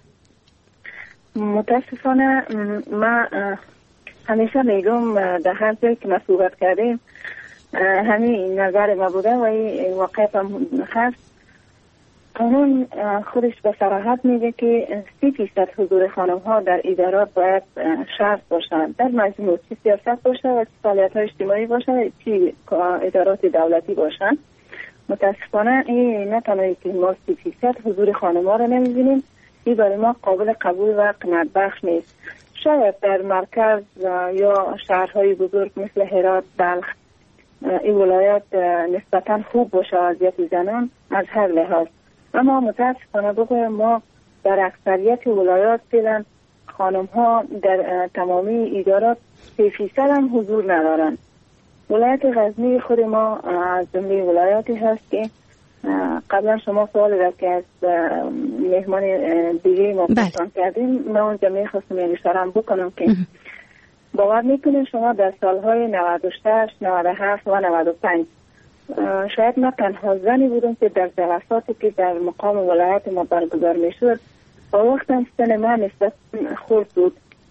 C: متاسفانه ما همیشه میگم در هر جایی که ما صحبت کردیم همین نظر ما بوده و این واقعیت هم هست. قانون خودش به صراحت میگه که سی فیصد حضور خانم ها در ادارات باید شرط باشند، در مجموع چی سیاست باشه و چی فعالیت های اجتماعی باشه و چی ادارات دولتی باشند. متاسفانه این نه تنهایی که ما سی فیصد حضور خانم ها رو نمیبینیم، این برای ما قابل قبول و قناعت بخش نیست. شاید در مرکز یا شهرهای بزرگ مثل هرات، بلخ این ولایات نسبتا خوب باشه وضعیت زنان از هر لحاظ، اما متاسفانه بگویم ما در اکثریت ولایات فعلا خانم ها در تمامی ادارات سه فیصد هم حضور ندارند. ولایت غزنی خود ما از جمله ولایاتی هست که قبلا شما سوال را که از مهمان دیگه ما پرسان کردیم، من اونجا میخواستم یعنی اشاره بکنم که باور میکنید شما در سالهای نود و شش، نود و هفت و نود و پنج شاید ما تنها زنی بودم که در جلساتی که در مقام ولایت ما برگزار میشد با وقتا سن من نسبت خورد بود،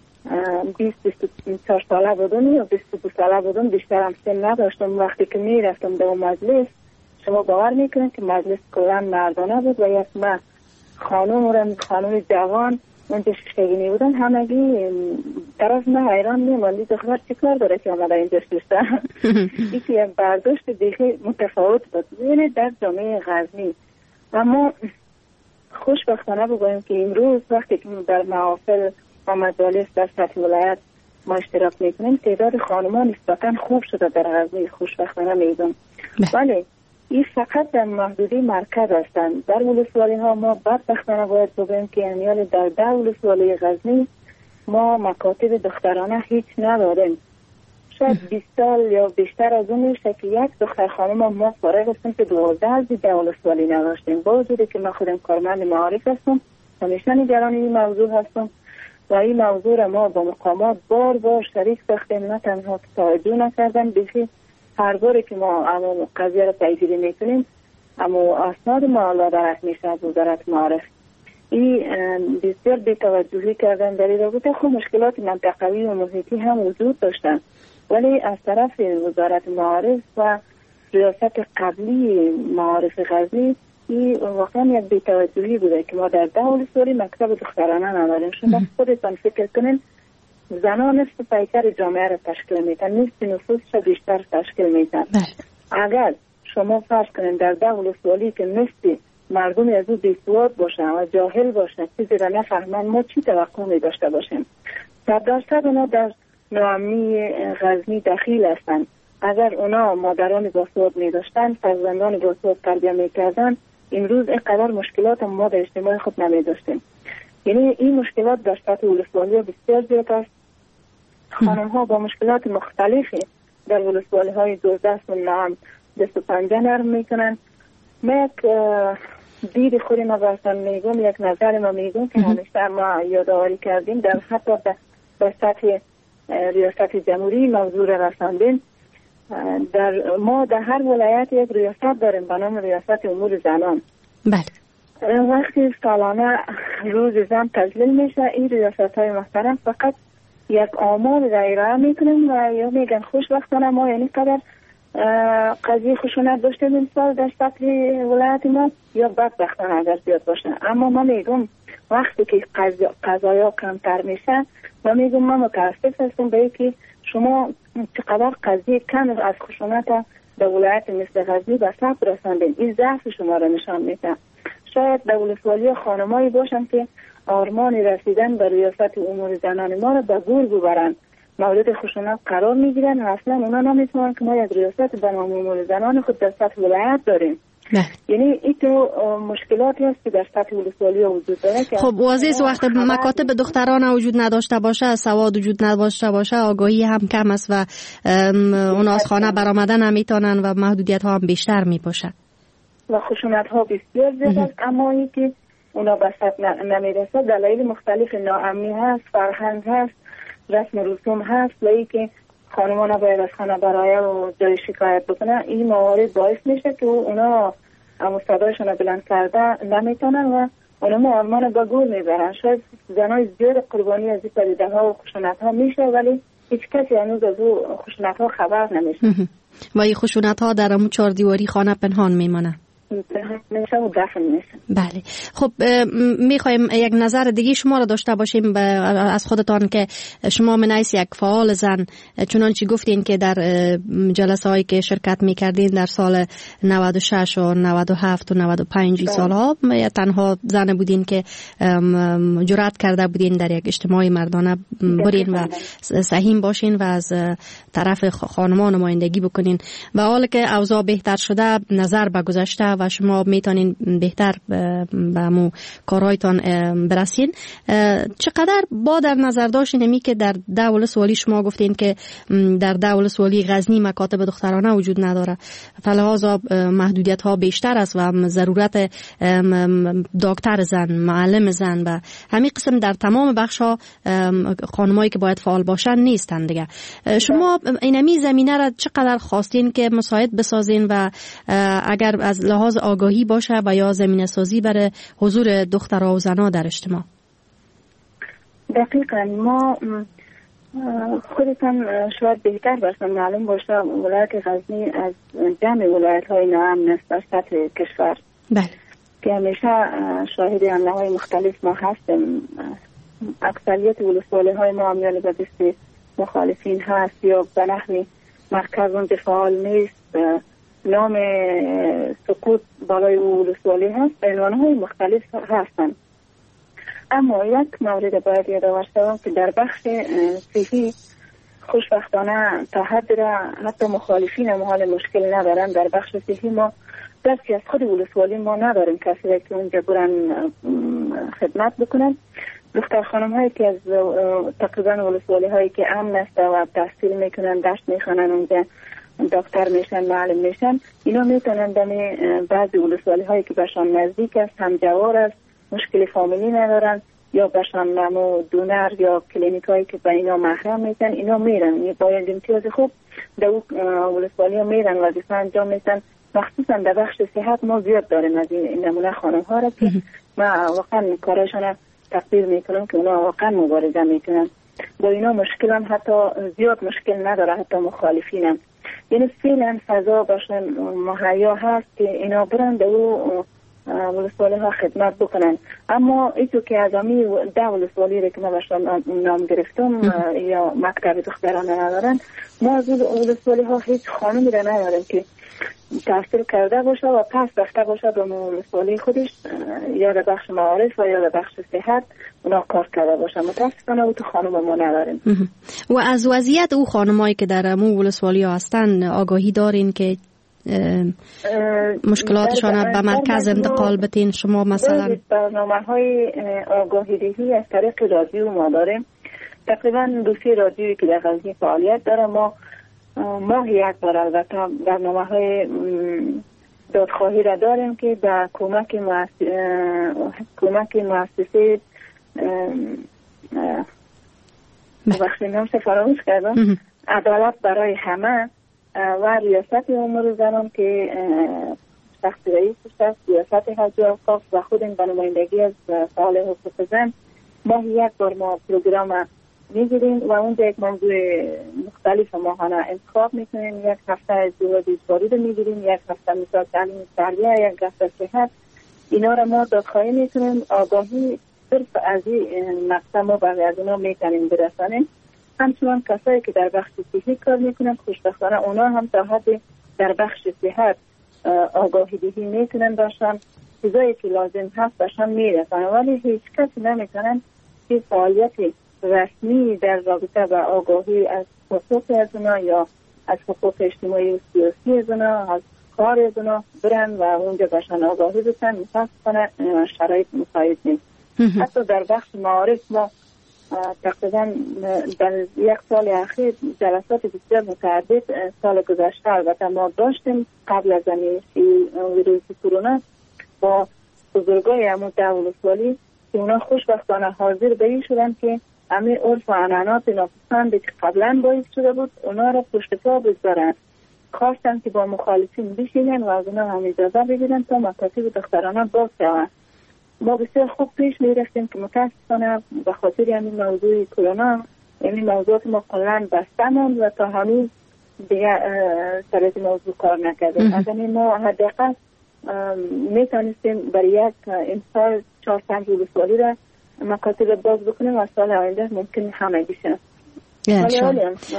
C: بیست بیست و چهار ساله بودم یا بیست و دو ساله بودم، بیشتر هم سن نداشتم. وقتی که میرفتم در مجلس شما باور میکنید که مجلس کلا مردانه بود و یک ما خانم و خانم جوان اونجا ششگینی بودن، همگی طرف نه حیران میماندی دختر چه کار داره که آمده اینجا ششته. یکی یک برداشت دیگه متفاوت بود یعنی در جامعه غزنی. اما خوشبختانه بگویم که امروز وقتی که در محافل و مجالس در سطح ولایت ما اشتراک میکنیم تعداد خانمان نسبتا خوب شده در غزنی، خوشبختانه میگم. ولی این فقط در محدوده مرکز هستند. در ولسوالی ها ما بدبختانه باید بگویم که امیال در ده ولسوالی غزنی ما مکاتب دخترانه هیچ نداریم. شاید بیست سال یا بیشتر از اون میشه که یک دختر خانم ما فارغ هستیم که دوازده از ده ولسوالی نداشتیم. با وجودی که من خودم کارمند معارف هستم، همیشه نگران این موضوع هستم و این موضوع را ما با مقامات بار بار شریک ساختیم، نه تنها توجه نکردن، بلکه هر باری که ما اما قضیه را پیگیری میکنیم اما اسناد ما درک میشه از وزارت معارف. این بسیار بی‌توجهی کردن در این رابطه. خب مشکلات منطقوی و محیطی هم وجود داشتن، ولی از طرف وزارت معارف و ریاست قبلی معارف غزنی این واقعا یک بی‌توجهی بوده که ما در ده ولسوالی مکتب دخترانه نداریم. شما خودتان فکر کنین زنان نصف پیکر جامعه را تشکیل میتن، نصف نفوسش بیشتر تشکیل میتن. اگر شما فرض کنین در ده ولسوالی که نصف مردم از او بیسواد باشن و جاهل باشن، چیزی را نفهمن، ما چی توقع می داشته باشیم؟ در درصد اونا در ناامنی غزنی دخیل هستند. اگر اونا مادران باسواد می داشتن، فرزندان باسواد تربیه می کردن، امروز اینقدر مشکلات ما در اجتماع خود نمی داشتیم. یعنی این مشکلات در سطح ولسوالی بسیار زیاد است. خانم ها با مشکلات مختلفی در ولسوالی های دوازده و نهم بیست و پنج نرم میکنن. من یک دید خودی ما برسان میگم، یک نظر ما میگم که همیشه ما یادآوری کردیم در حتی در سطح ریاست جمهوری موضوع را رساندیم. در ما در هر ولایت یک ریاست داریم به نام ریاست امور زنان.
D: بله.
C: وقتی سالانه روز زن تجلیل میشه، این ریاست های محترم فقط یک آمار را ارائه میکنیم و یا میگن خوشبختانه ما یعنی قدر قضیه خشونت داشته این سال در سطح ولایت ما یا بدبختانه اگر زیاد باشه. اما ما میگم وقتی که قضایا کمتر میشه و میگم ما متاسف هستیم به اینکه شما چقدر قضیه کم از خشونت در ولایت مثل غزنی به ثبت رساندین. این ضعف شما را نشان میده. شاید در ولسوالی خانمایی باشن که آرمان رسیدن به ریاست امور زنان ما را به گور ببرن، مورد خشونت قرار میگیرن و اصلا اونا نمیتونن که ما یک ریاست به نام امور زنان خود در سطح ولایت داریم.
D: نه.
C: یعنی این تو مشکلاتی هست که در سطح ولسوالی وجود داره.
D: خب واضح وقت مکاتب دختران وجود نداشته باشه، سواد وجود نداشته باشه، آگاهی هم کم است و اونا از خانه برآمدن هم میتونن و محدودیت ها هم بیشتر میباشه
C: و خشونت ها بسیار زیاد است. اما این که اونا به سطح نمیرسه دلایل مختلف ناامنی هست، فرهنگ هست، رسم و رسوم هست و ای که خانمان باید از خانه برای و جای شکایت بکنن. این موارد باعث میشه که اونا اما صدایشون بلند کرده نمیتونن و اونا آرمان با گور میبرن. شاید زنای زیاد قربانی از این پدیده ها و خشونت ها میشه ولی هیچ کسی هنوز از او خشونت ها خبر نمیشه
D: و این خشونت ها در همون چهار دیواری خانه پنهان میمانه.
C: میشه و دفن میشه.
D: بله. خب میخوایم یک نظر دیگه شما را داشته باشیم از خودتان که شما من حیث یک فعال زن، چنانچه گفتین که در جلسه هایی که شرکت میکردین در سال نود و شش و نود و هفت و نود و پنج سالها تنها زن بودین که جرأت کرده بودین در یک اجتماع مردانه برین و سهیم باشین و از طرف خانمان نمایندگی بکنین و حالا که اوضاع بهتر شده نظر به گذشته و شما میتونین بهتر به مو کارهایتان برسین. چقدر با در نظر داشتین همی که در ده ولسوالی شما گفتین که در ده ولسوالی غزنی مکاتب دخترانه وجود نداره، فلحاظا محدودیت ها بیشتر است و ضرورت دکتر زن، معلم زن و همین قسم در تمام بخش ها خانمایی که باید فعال باشن نیستن دیگه. شما اینمی زمینه را چقدر خواستین که مساعد بسازین و اگر از لحاظ آگاهی باشه و یا زمینه سازی برای حضور دخترها و زنها در اجتماع؟
C: دقیقا ما خودتان شاید بهتر برسن معلوم باشه ولایت غزنی از جمع ولایت های ناامن است در سطح کشور.
D: بله.
C: که همیشه شاهد حمله های مختلف ما هستیم. اکثریت ولسوالی های ما هم یا به دست مخالفین هست یا به نحوی مرکز اون فعال نیست، نام سقوط بالای ولسوالی هست، عنوان های مختلف هستند. اما یک مورد باید یادآور شوم که در بخش صحی خوشبختانه تا حد را حتی مخالفین ما حال مشکل ندارن. در بخش صحی ما دستی از خود ولسوالی ما نداریم کسی که اونجا برن خدمت بکنن. دختر خانم هایی که از تقریبا ولسوالی هایی که امن است و تحصیل میکنن، درس میخوانن، اونجا دکتر میشن، معلم میشن، اینا میتونن دمی بعضی ولسوالی هایی که بهشان نزدیک است، همجوار است، مشکل فامیلی ندارن یا بهشان نمو دونر یا کلینیک هایی که به اینا محرم میشن، اینا میرن باید امتیاز خوب در ولسوالی ها میرن وظیفه انجام میشن. مخصوصا در بخش صحت ما زیاد داریم از این نمونه خانم ها را که ما واقعا کارشان تقدیر میکنم که اونا واقعا مبارزه میکنن. با اینا مشکل هم حتی زیاد مشکل نداره، حتی مخالفین هم. یعنی فعلا فضا باشن مهیا هست که اینا برن در او ولسوالی ها خدمت بکنن. اما ایتو که از امی ده ولسوالی را که ما باشن نام گرفتم یا مکتب دخترانه ندارن، ما از ولسوالی ها هیچ خانمی را نداریم که تحصیل کرده باشه و پس رفته باشه به ولسوالی خودش یا در بخش معارف و یا در بخش صحت اونا کار کرده باشه. متاسفانه او تو خانم ما نداریم.
D: و از وضعیت او خانمایی که در امو ولسوالی ها هستن آگاهی دارین که مشکلاتشان به مرکز انتقال بتین؟ شما مثلا
C: برنامه های آگاهی دهی از طریق رادیو ما داریم. تقریبا دو سه رادیویی که در غزنی فعالیت داره. ما ماه یک بار البته برنامه های دادخواهی را داریم که در کمک کمک مؤسسه بخشی نامش فراموش کردم عدالت برای همه و ریاست امور زنان که شخص رئیس است، ریاست حج و اوقاف و خود این به نمایندگی از فعال حقوق زن ماه یک بار ما پروگرام میگیریم و اونجا یک موضوع مختلف ماهانه انتخاب میکنیم. یک هفته ازدواج اجباری رو میگیریم، یک هفته مثال تعلیم تربیه، یک هفته صحت. اینا رو ما دادخواهی میکنیم. آگاهی صرف از این مقطع ما برای از اونا میتونیم برسانیم. همچنان کسایی که در بخش صحی کار میکنن خوشبختانه اونا هم تا حد در بخش صحت آگاهی دهی میتونن باشن، چیزایی که لازم هست باشن میرسن، ولی هیچ کسی نمیتونن که فعالیتی رسمی در رابطه با آگاهی از حقوق از اونا یا از حقوق اجتماعی و سیاسی از اونا، از کار از اونا برن و اونجا باشن آگاهی بسن. متاسفانه شرایط مساعد نیست. حتی در بخش معارف ما تقریبا در یک سال اخیر جلسات بسیار متعدد سال گذشته البته ما داشتیم قبل از این ویروس کرونا با بزرگای همون ده ولسوالی که اونا خوشبختانه حاضر به این شدن که همه عرف و عنعنات ناپسندی که قبلا باعث شده بود اونا را پشت پا بگذارن. خواستن که با مخالفین بشینن و از اونا هم اجازه بگیرن تا مکاتب دخترانه باز شوند. ما بسیار خوب پیش میرفتیم که متاسفانه به خاطر همین موضوع کرونا این موضوعات ما کلن بستمون و تا هنوز دیگه سر از موضوع کار نکردیم. از این ما حداقل میتونستیم برای یک امسال چهار پنج ولسوالی را مکاتب باز بکنیم و سال آینده ممکن همه بشن. حالی حالی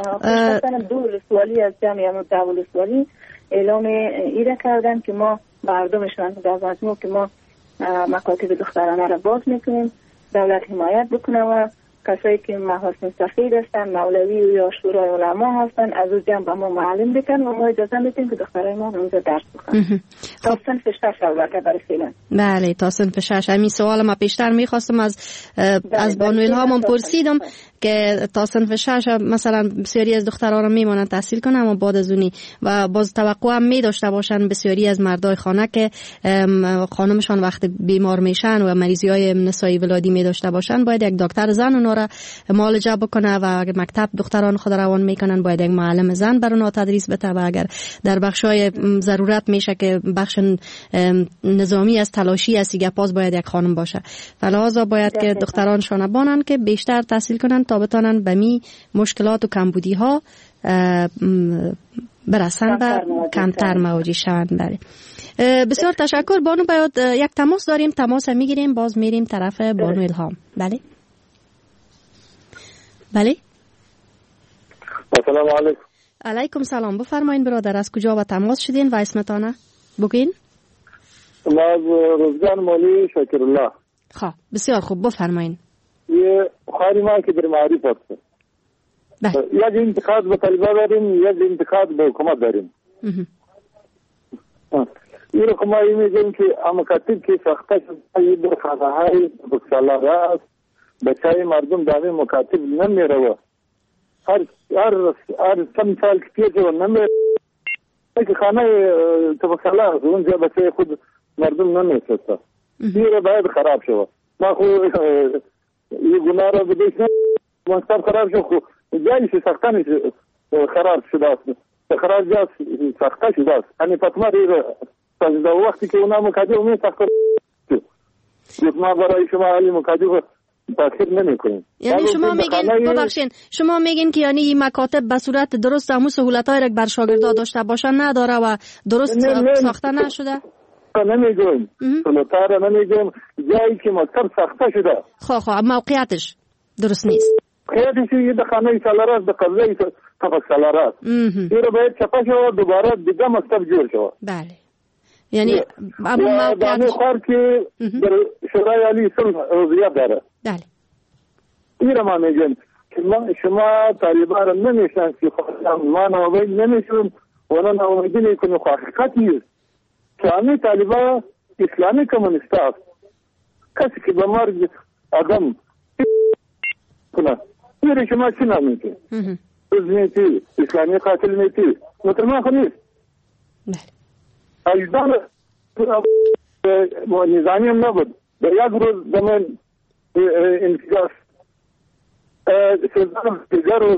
C: هم دو ولسوالی از جمعی همون ده ولسوالی اعلام ایره کردن که ما مردمشان در مجموع که ما مکاتب دخترانه را باز میکنیم، دولت حمایت بکنه و کسایی که محاسن سفید هستن، مولوی و یا شورای علما هستن، از او جمع به ما معلم بکن و ما اجازه میدیم که دخترای ما اونجا درس بخونن. تا صنف شش البته برای فعلا.
D: بله تا صنف شش. همین سوال ما پیشتر میخواستم از از بانو الهام هم پرسیدم که تا صنف شش مثلا بسیاری از دخترها رو میمونن تحصیل کنن اما بعد از اونی و باز توقع هم می داشته باشن بسیاری از مردای خانه که خانمشان وقت بیمار میشن و مریضی های نسایی ولادی می داشته باشن باید یک دکتر زن اونا را معالجه بکنه و اگر مکتب دختران خود روان میکنن باید یک معلم زن بر اونها تدریس بده و اگر در بخشای ضرورت میشه که بخش نظامی از تلاشی از گپاز باید یک خانم باشه. فلذا باید که دخترانشان بانن که بیشتر تحصیل کنن تا بتونن به می مشکلات و کمبودی ها برسن و کمتر مواجه شوند. بله بسیار تشکر بانو. باید یک تماس داریم، تماس میگیریم باز میریم طرف بانو الهام. بله بله
F: السلام علیکم.
D: علیکم سلام. بفرمایین برادر از کجا و تماس شدین و اسمتانه بگین؟
F: ما از روزگان مولی شکرالله.
D: خب بسیار خوب بفرمایین.
F: یه خواهری ما که در معریف هست یک انتقاد به طلبه داریم یک انتقاد به حکومت داریم. این رو ما میگیم که امکاتیب که سخته شده در خانه های بکسالاره است بچه مردم دامی مکاتب نمیره هر هر هر چند سال که پیش و نمیره که خانه بکسالاره است اونجا بچه خود مردم نمیسته. این رو باید خراب شد. ما خو یه گناه رو بدهش نمیستم خراب شد خو جایش سختانی خراب شده است. خراب جاست سخته شده است. یعنی پتما در وقتی که اونا مکاتب می سخته شد ما برای شما علی مکاتب تاثیر نمی کنیم.
D: یعنی شما میگین ببخشین شما میگین که یعنی این مکاتب به صورت درست همون سهولت‌های را بر شاگردا داشته باشن نداره و درست ساخته نشده؟
F: نمیگویم سهولت‌ها را نمیگویم جایی که مکتب ساخته شده
D: خب خب موقعیتش درست نیست.
F: موقعیتش یه دخانه سالارات به قبضه طبق سالارات این رو باید چپا شد دوباره دیگه مکتب جور شد.
D: بله یعنی ابو موقعیت
F: خواهر که در شورای علی صلح عضویت داره.
D: بله
F: این رو ما میگیم که شما طالبان را نمیشن که ما ناامید نمیشون و نه ناامیدی میکنیم. حقیقت نیست که همین طالبان اسلامی کمونیست است. کسی که به مرگ آدم کنه این رو شما چی نمیگید؟ روز نیتی اسلامی قاتل نیتی مسلمان خود نیست. اجدان نظامی هم نبود در یک روز زمان انفجار سلطان دیگر روز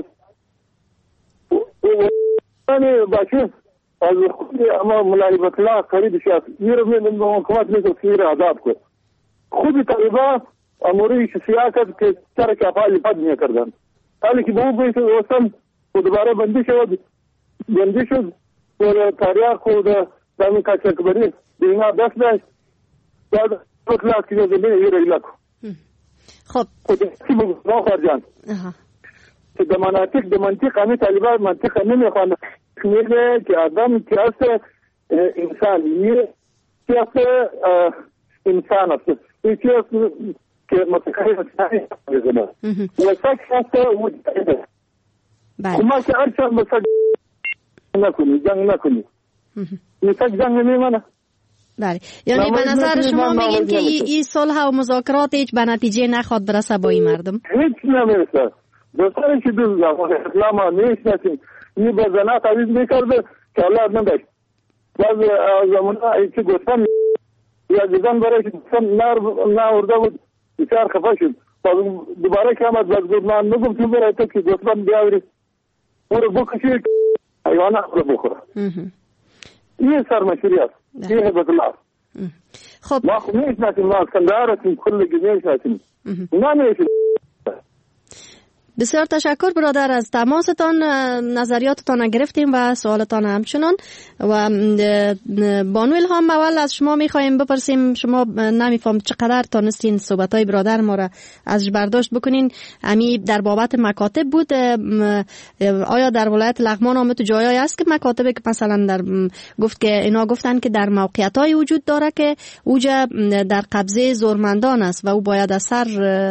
F: باشه از خود اما ملایبت الله قریب شد این رو من حکومت میگه سیر عذاب کرد خود طالبان اموری سیاه کرد که چرا که افعال بد میکردن حالی که به اون بیت وصل و دوباره بندی شد بندی شد و تاریخ و دامن کچکبری دینا دست داشت بعد اطلاع که زمین یه ریلک
D: خب
F: خود چی بگو خارجان که در مناطق در منطق همه طالبان منطق نمیخوانه میگه که آدم که هست انسان یه که هست انسان هست این که هست که متقری انسانی هست و سک هست وجود ما که ارچان بسک نکنی جنگ نکنی میسک جنگ نمیمانه.
D: بله یعنی به نظر شما میگین که این صلح و مذاکرات هیچ به نتیجه نخواد برسه با این مردم؟
F: هیچ نمیرسه. دوستانی که دوست دارم اسلام ها نیشنسیم این به زنات عویز میکرده که الله نداشت باز زمانه ایچه گفتن یا جزن برای که گفتن نارده بود بسیار خفا شد باز دوباره که آمد باز گفت من نگم تو برای تو که گفتن بیاوری او رو بکشید حیوانه رو بخوره این سرمشوری است این حبت الله
D: خب
F: ما خب نیشنسیم ما کندارتیم کلگی نیشنسیم نمیشید.
D: بسیار تشکر برادر از تماستان نظریاتتان گرفتیم و سوالتان همچنان و بانو الهام اول از شما میخوایم بپرسیم شما نمیفهم چقدر تانستین صحبتای برادر ما را ازش برداشت بکنین امی در بابت مکاتب بود آیا در ولایت لغمان هم تو جایی هست که مکاتب که مثلا در گفت که اینا گفتن که در موقعیت‌های وجود داره که اوجا در قبضه زورمندان است و او باید از سر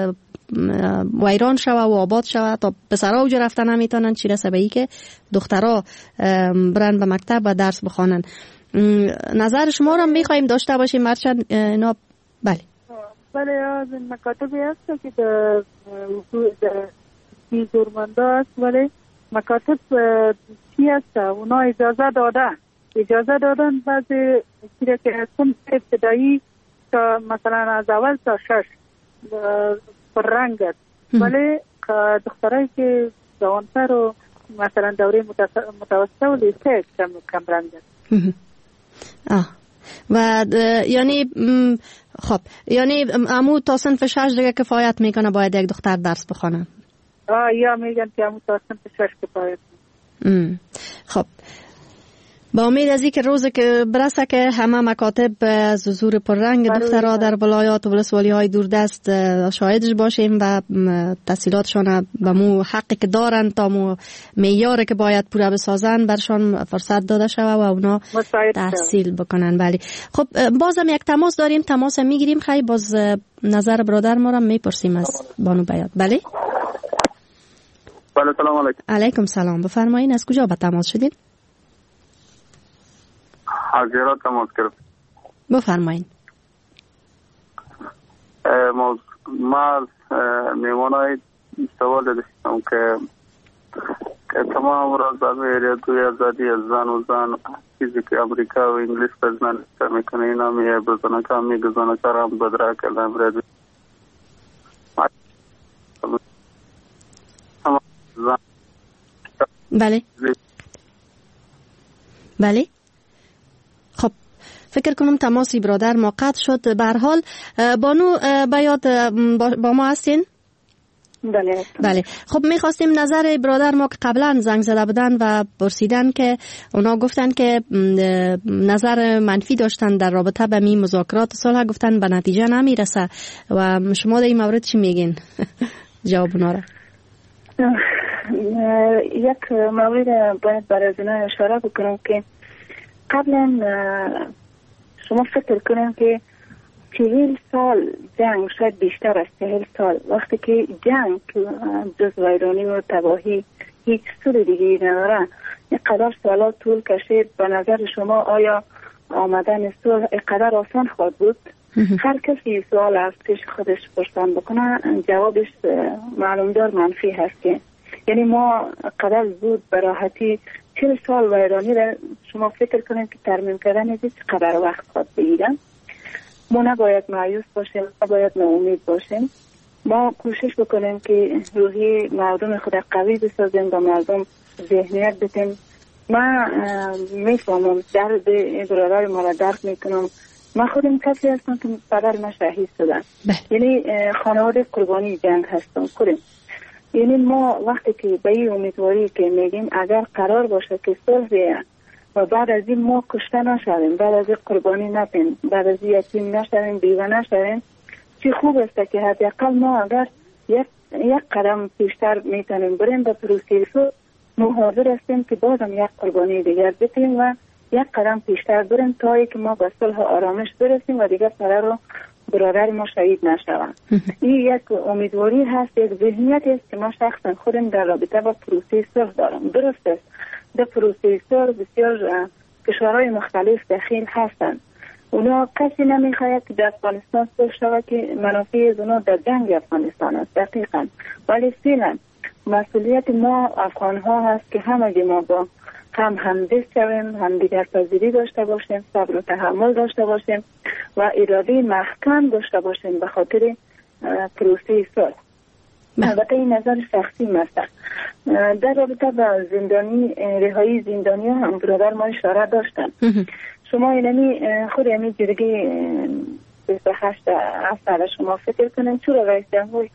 D: ویران شوه و آباد شوه تا پسرها اوج رفتن نمیتونن، چی رسه به ای که دخترها برن به مکتب و درس بخوانن. نظر شما را میخواییم داشته باشیم مرچند اینا. بله
E: بله، از مکاتبی هست که در زورمنده است، ولی مکاتب چی هست اونا اجازه داده اجازه دادن بعضی چیزی که هستن ابتدایی تا مثلا از اول تا شش پر رنگ است، ولی دخترایی که جوانتر و مثلا دوره متوسطه و لیسه کم کم رنگ است.
D: آه و یعنی خب یعنی امو تا صنف شش دیگه کفایت میکنه باید یک دختر درس بخونه؟
E: آه یا میگن که امو تا صنف شش کفایت میکنه.
D: خب با امید از اینکه روزی که برسه که همه مکاتب از حضور پررنگ دخترها در ولایات و ولسوالی های دوردست شاهدش باشیم و تحصیلاتشان به مو حقی که دارن تا مو معیاری که باید پوره بسازن برشان فرصت داده شوه و اونا تحصیل بکنن. بله خب بازم یک تماس داریم، تماس میگیریم. خیلی باز نظر برادر ما را میپرسیم از بانو بیات. بله
G: بله سلام علیکم.
D: علیکم سلام، بفرمایید از کجا به تماس شدید؟
G: از ایران تماس کرد.
D: بفرمایید.
G: ما میمانای سوال داشتم که که تمام روزانه ایریدوی آزادی از زن و زن چیزی که امریکا و انگلیس پر زن میکنه اینا میه بزنه که میگه زنه کارم بدرا کردن ایریدوی
D: بله بله. خب فکر کنم تماسی برادر ما قطع شد. به هر حال بانو بیات با ما هستین؟
C: بله
D: بله. خب میخواستیم نظر برادر ما که قبلا زنگ زده بودن و پرسیدن که اونا گفتن که نظر منفی داشتن در رابطه به می مذاکرات صلح، گفتن به نتیجه نمیرسه و شما در این مورد چی میگین؟ جواب اونا را.
C: یک مورد باید برای زنان اشاره بکنم که قبلا شما فکر کنم که چهل سال جنگ، شاید بیشتر از چهل سال، وقتی که جنگ جز ویرانی و تباهی هیچ سود دیگه نداره، اینقدر سالات طول کشید. به نظر شما آیا آمدن صلح اینقدر آسان خواهد بود؟ هر کسی سوال از پیش خودش پرسان بکنه جوابش معلوم دار منفی هست که یعنی ما قدر زود براحتی چهل سال ویرانی را شما فکر کنید که ترمیم کردن از قدر وقت خواهد بگیرن. ما نباید مایوس باشیم، نباید ناامید باشیم. ما کوشش بکنیم که روحی مردم خود قوی بسازیم و مردم ذهنیت بدیم. من میفهمم درد برادر ما را درک میکنم. من خودم کسی هستم که پدر من شهید شدن، یعنی خانواده قربانی جنگ هستم خودم. یعنی ما وقتی که به این امیدواری که میگیم اگر قرار باشه که صلح بیاید و بعد از این ما کشته نشویم، بعد از این قربانی نپیم، بعد از این یتیم نشویم، بیوه نشویم، چی خوب است که حداقل ما اگر یک یک قدم پیشتر میتونیم بریم به پروسه صلح، ما حاضر هستیم که بازم یک قربانی دیگر بتیم و یک قدم پیشتر بریم تا که ما به صلح و آرامش برسیم و دیگر سره رو برادر ما شهید نشوند. این یک امیدواری هست، یک ذهنیت است که ما شخصا خودم در رابطه با پروسه صلح دارم. درست است در پروسه صلح بسیار کشورهای مختلف دخیل هستند. اونا کسی نمیخواهد که در افغانستان صلح شود که منافع از اونا در جنگ افغانستان است دقیقا، ولی فعلا مسئولیت ما افغان ها هست که همه ما با هم همدست شویم، هم دیگر پذیری داشته باشیم، صبر و تحمل داشته باشیم و اراده محکم داشته باشیم به خاطر پروسه صلح. البته این نظر شخصی مثلا در رابطه با زندانی رهایی زندانی هم برادر ما اشاره داشتن. شما اینمی خود امی جرگه بیست و هشت اصل شما فکر کنین چرا رئیس جمهور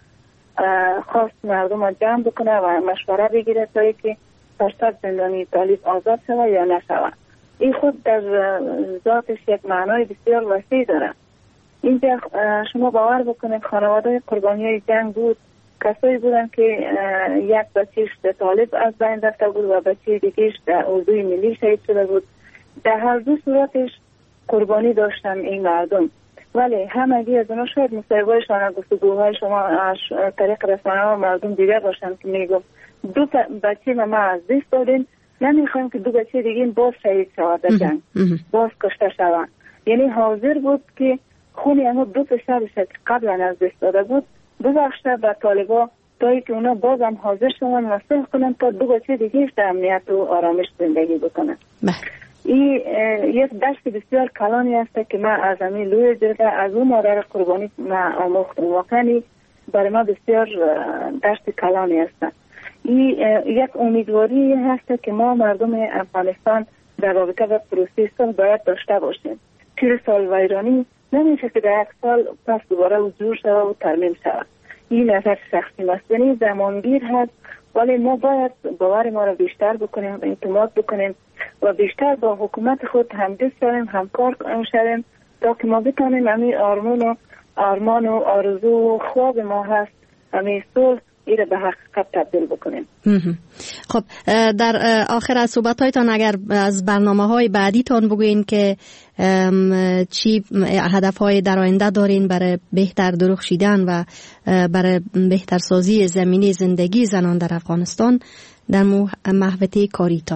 C: خواست مردم را جمع بکنه و مشوره بگیره تا که فرصت زندانی طالب آزاد شود یا نشود. این خود در ذاتش یک معنای بسیار وسیع داره. اینجا شما باور بکنید خانواده قربانی های جنگ بود، کسایی بودن که یک بچهش در طالب از بین رفته بود و بچه دیگهش در اردوی ملی شهید شده بود. در هر دو صورتش قربانی داشتن این مردم ولی همگی از اونا شاید مصاحبه‌شان گفتگوهای شما از طریق رسانه‌ها مردم دیگر باشن که میگفت دو بچه ما از دست دادیم، نمیخوایم که دو بچه دیگه باز شهید شود در جنگ، باز کشته شود. یعنی حاضر بود که خونی اما دو پسرش که قبلا از دست داده بود ببخشته به طالبا تا که اونا باز هم حاضر شدن و صلح کنن تا دو بچه دیگه در امنیت و آرامش زندگی بکنن. این یک دشت بسیار کلانی است که من از همین لوی جرده از اون مادر قربانی من آموختم. واقعا برای ما بسیار دشت کلانی است. این یک امیدواری هست که ما مردم افغانستان در رابطه با پروسه صلح باید داشته باشیم. چهل سال ویرانی نمیشه که در یک سال پس دوباره وجود شود و ترمیم شود. این نظر شخصی است. یعنی زمانگیر هست، ولی ما باید باور ما را بیشتر بکنیم، اعتماد بکنیم و بیشتر با حکومت خود همدست شویم، همکار شویم تا که ما بتانیم همین آرمان و آرمان و آرزو و خواب ما هست همین صلح ایره به حقیقت تبدیل بکنیم.
D: خب در آخر از صحبت‌هایتان اگر از برنامه‌های بعدیتان بگوین که چی هدف‌های در آینده دارین برای بهتر درخشیدن و برای بهتر سازی زمینه زندگی زنان در افغانستان در محوطه کاریتان؟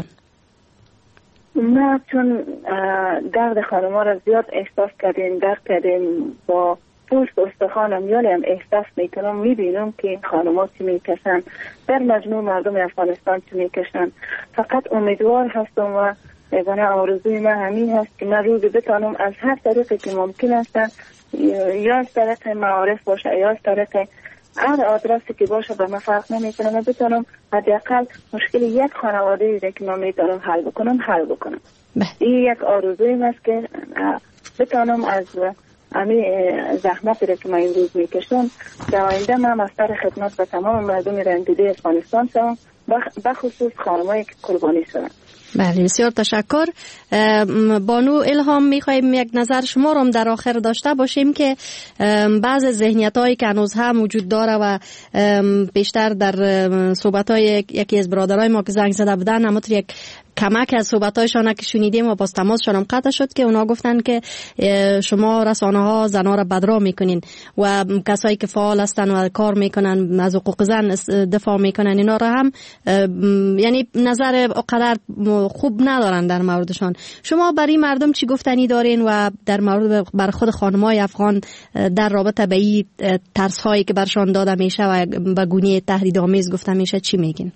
C: ما چون درد خانم‌ها را زیاد احساس کردیم، درد کردیم، با پوست استخوانم یعنی هم احساس میکنم، میبینم که این خانم‌ها چی میکشن، در مجموع مردم افغانستان چی میکشن. فقط امیدوار هستم و یعنی آرزوی من همین هست که من روزی بتانم از هر طریقی که ممکن است، یا از طریق معارف باشه یا از طریق هر آدرسی که باشه به من فرق نمیکنه، من بتانم حداقل مشکل یک خانواده دیگه که من میتونم حل بکنم حل بکنم. این یک آرزوی است که بتانم از همین زحمتی را که من امروز میکشم در آینده من مستر خدمت به تمام مردم رنجیده افغانستان شوم، بخصوص خانمایی که قربانی شدن.
D: بله بسیار تشکر. بانو الهام، میخوایم یک نظر شما رو در آخر داشته باشیم که بعض ذهنیت هایی که هنوز هم وجود داره و بیشتر در صحبت های یکی از برادرای ما که زنگ زده بودن همونطور یک کمک از صحبت‌هایشان که شنیدیم و باز تماسشان هم قطع شد که اونا گفتن که شما رسانه ها زنها را بدرا میکنین و کسایی که فعال هستن و کار میکنن از حقوق زن دفاع میکنن اینا را هم یعنی نظر اقدر خوب ندارن در موردشان. شما برای مردم چی گفتنی دارین و در مورد بر خود خانم‌های افغان در رابطه به این ترس هایی که برشان داده میشه و به گونه تهدیدآمیز گفته میشه چی میگین؟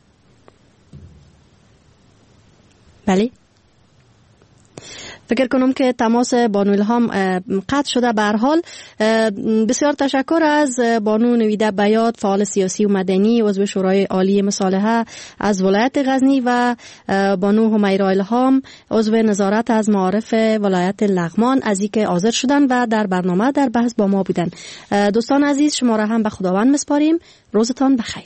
D: بله فکر کنم که تماس بانو الهام قطع شده. به هر حال بسیار تشکر از بانو نویده بیات، فعال سیاسی و مدنی، عضو شورای عالی مصالحه از ولایت غزنی، و بانو همیرا الهام، عضو نظارت از معارف ولایت لغمان، از اینکه حاضر شدن و در برنامه در بحث با ما بودن. دوستان عزیز، شما را هم به خداوند مسپاریم. روزتان بخیر.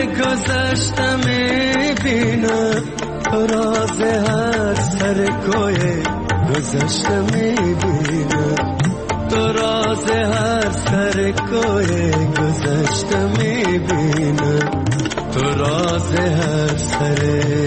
H: گذشته میبینم، تو راز هر سر کوی گذشته میبینم، تو راز هر سر کوی گذشته میبینم، تو راز هر سر،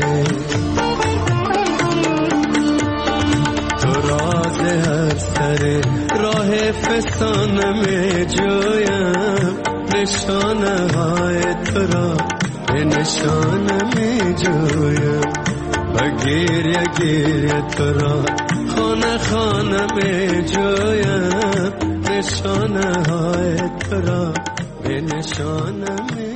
H: تو راز هر سر راه فسانه می جویم، نشانه های تو را به نشانه می جویم، و گریه گریه تو را خانه خانه می جویم، نشانه های تو را به نشانه می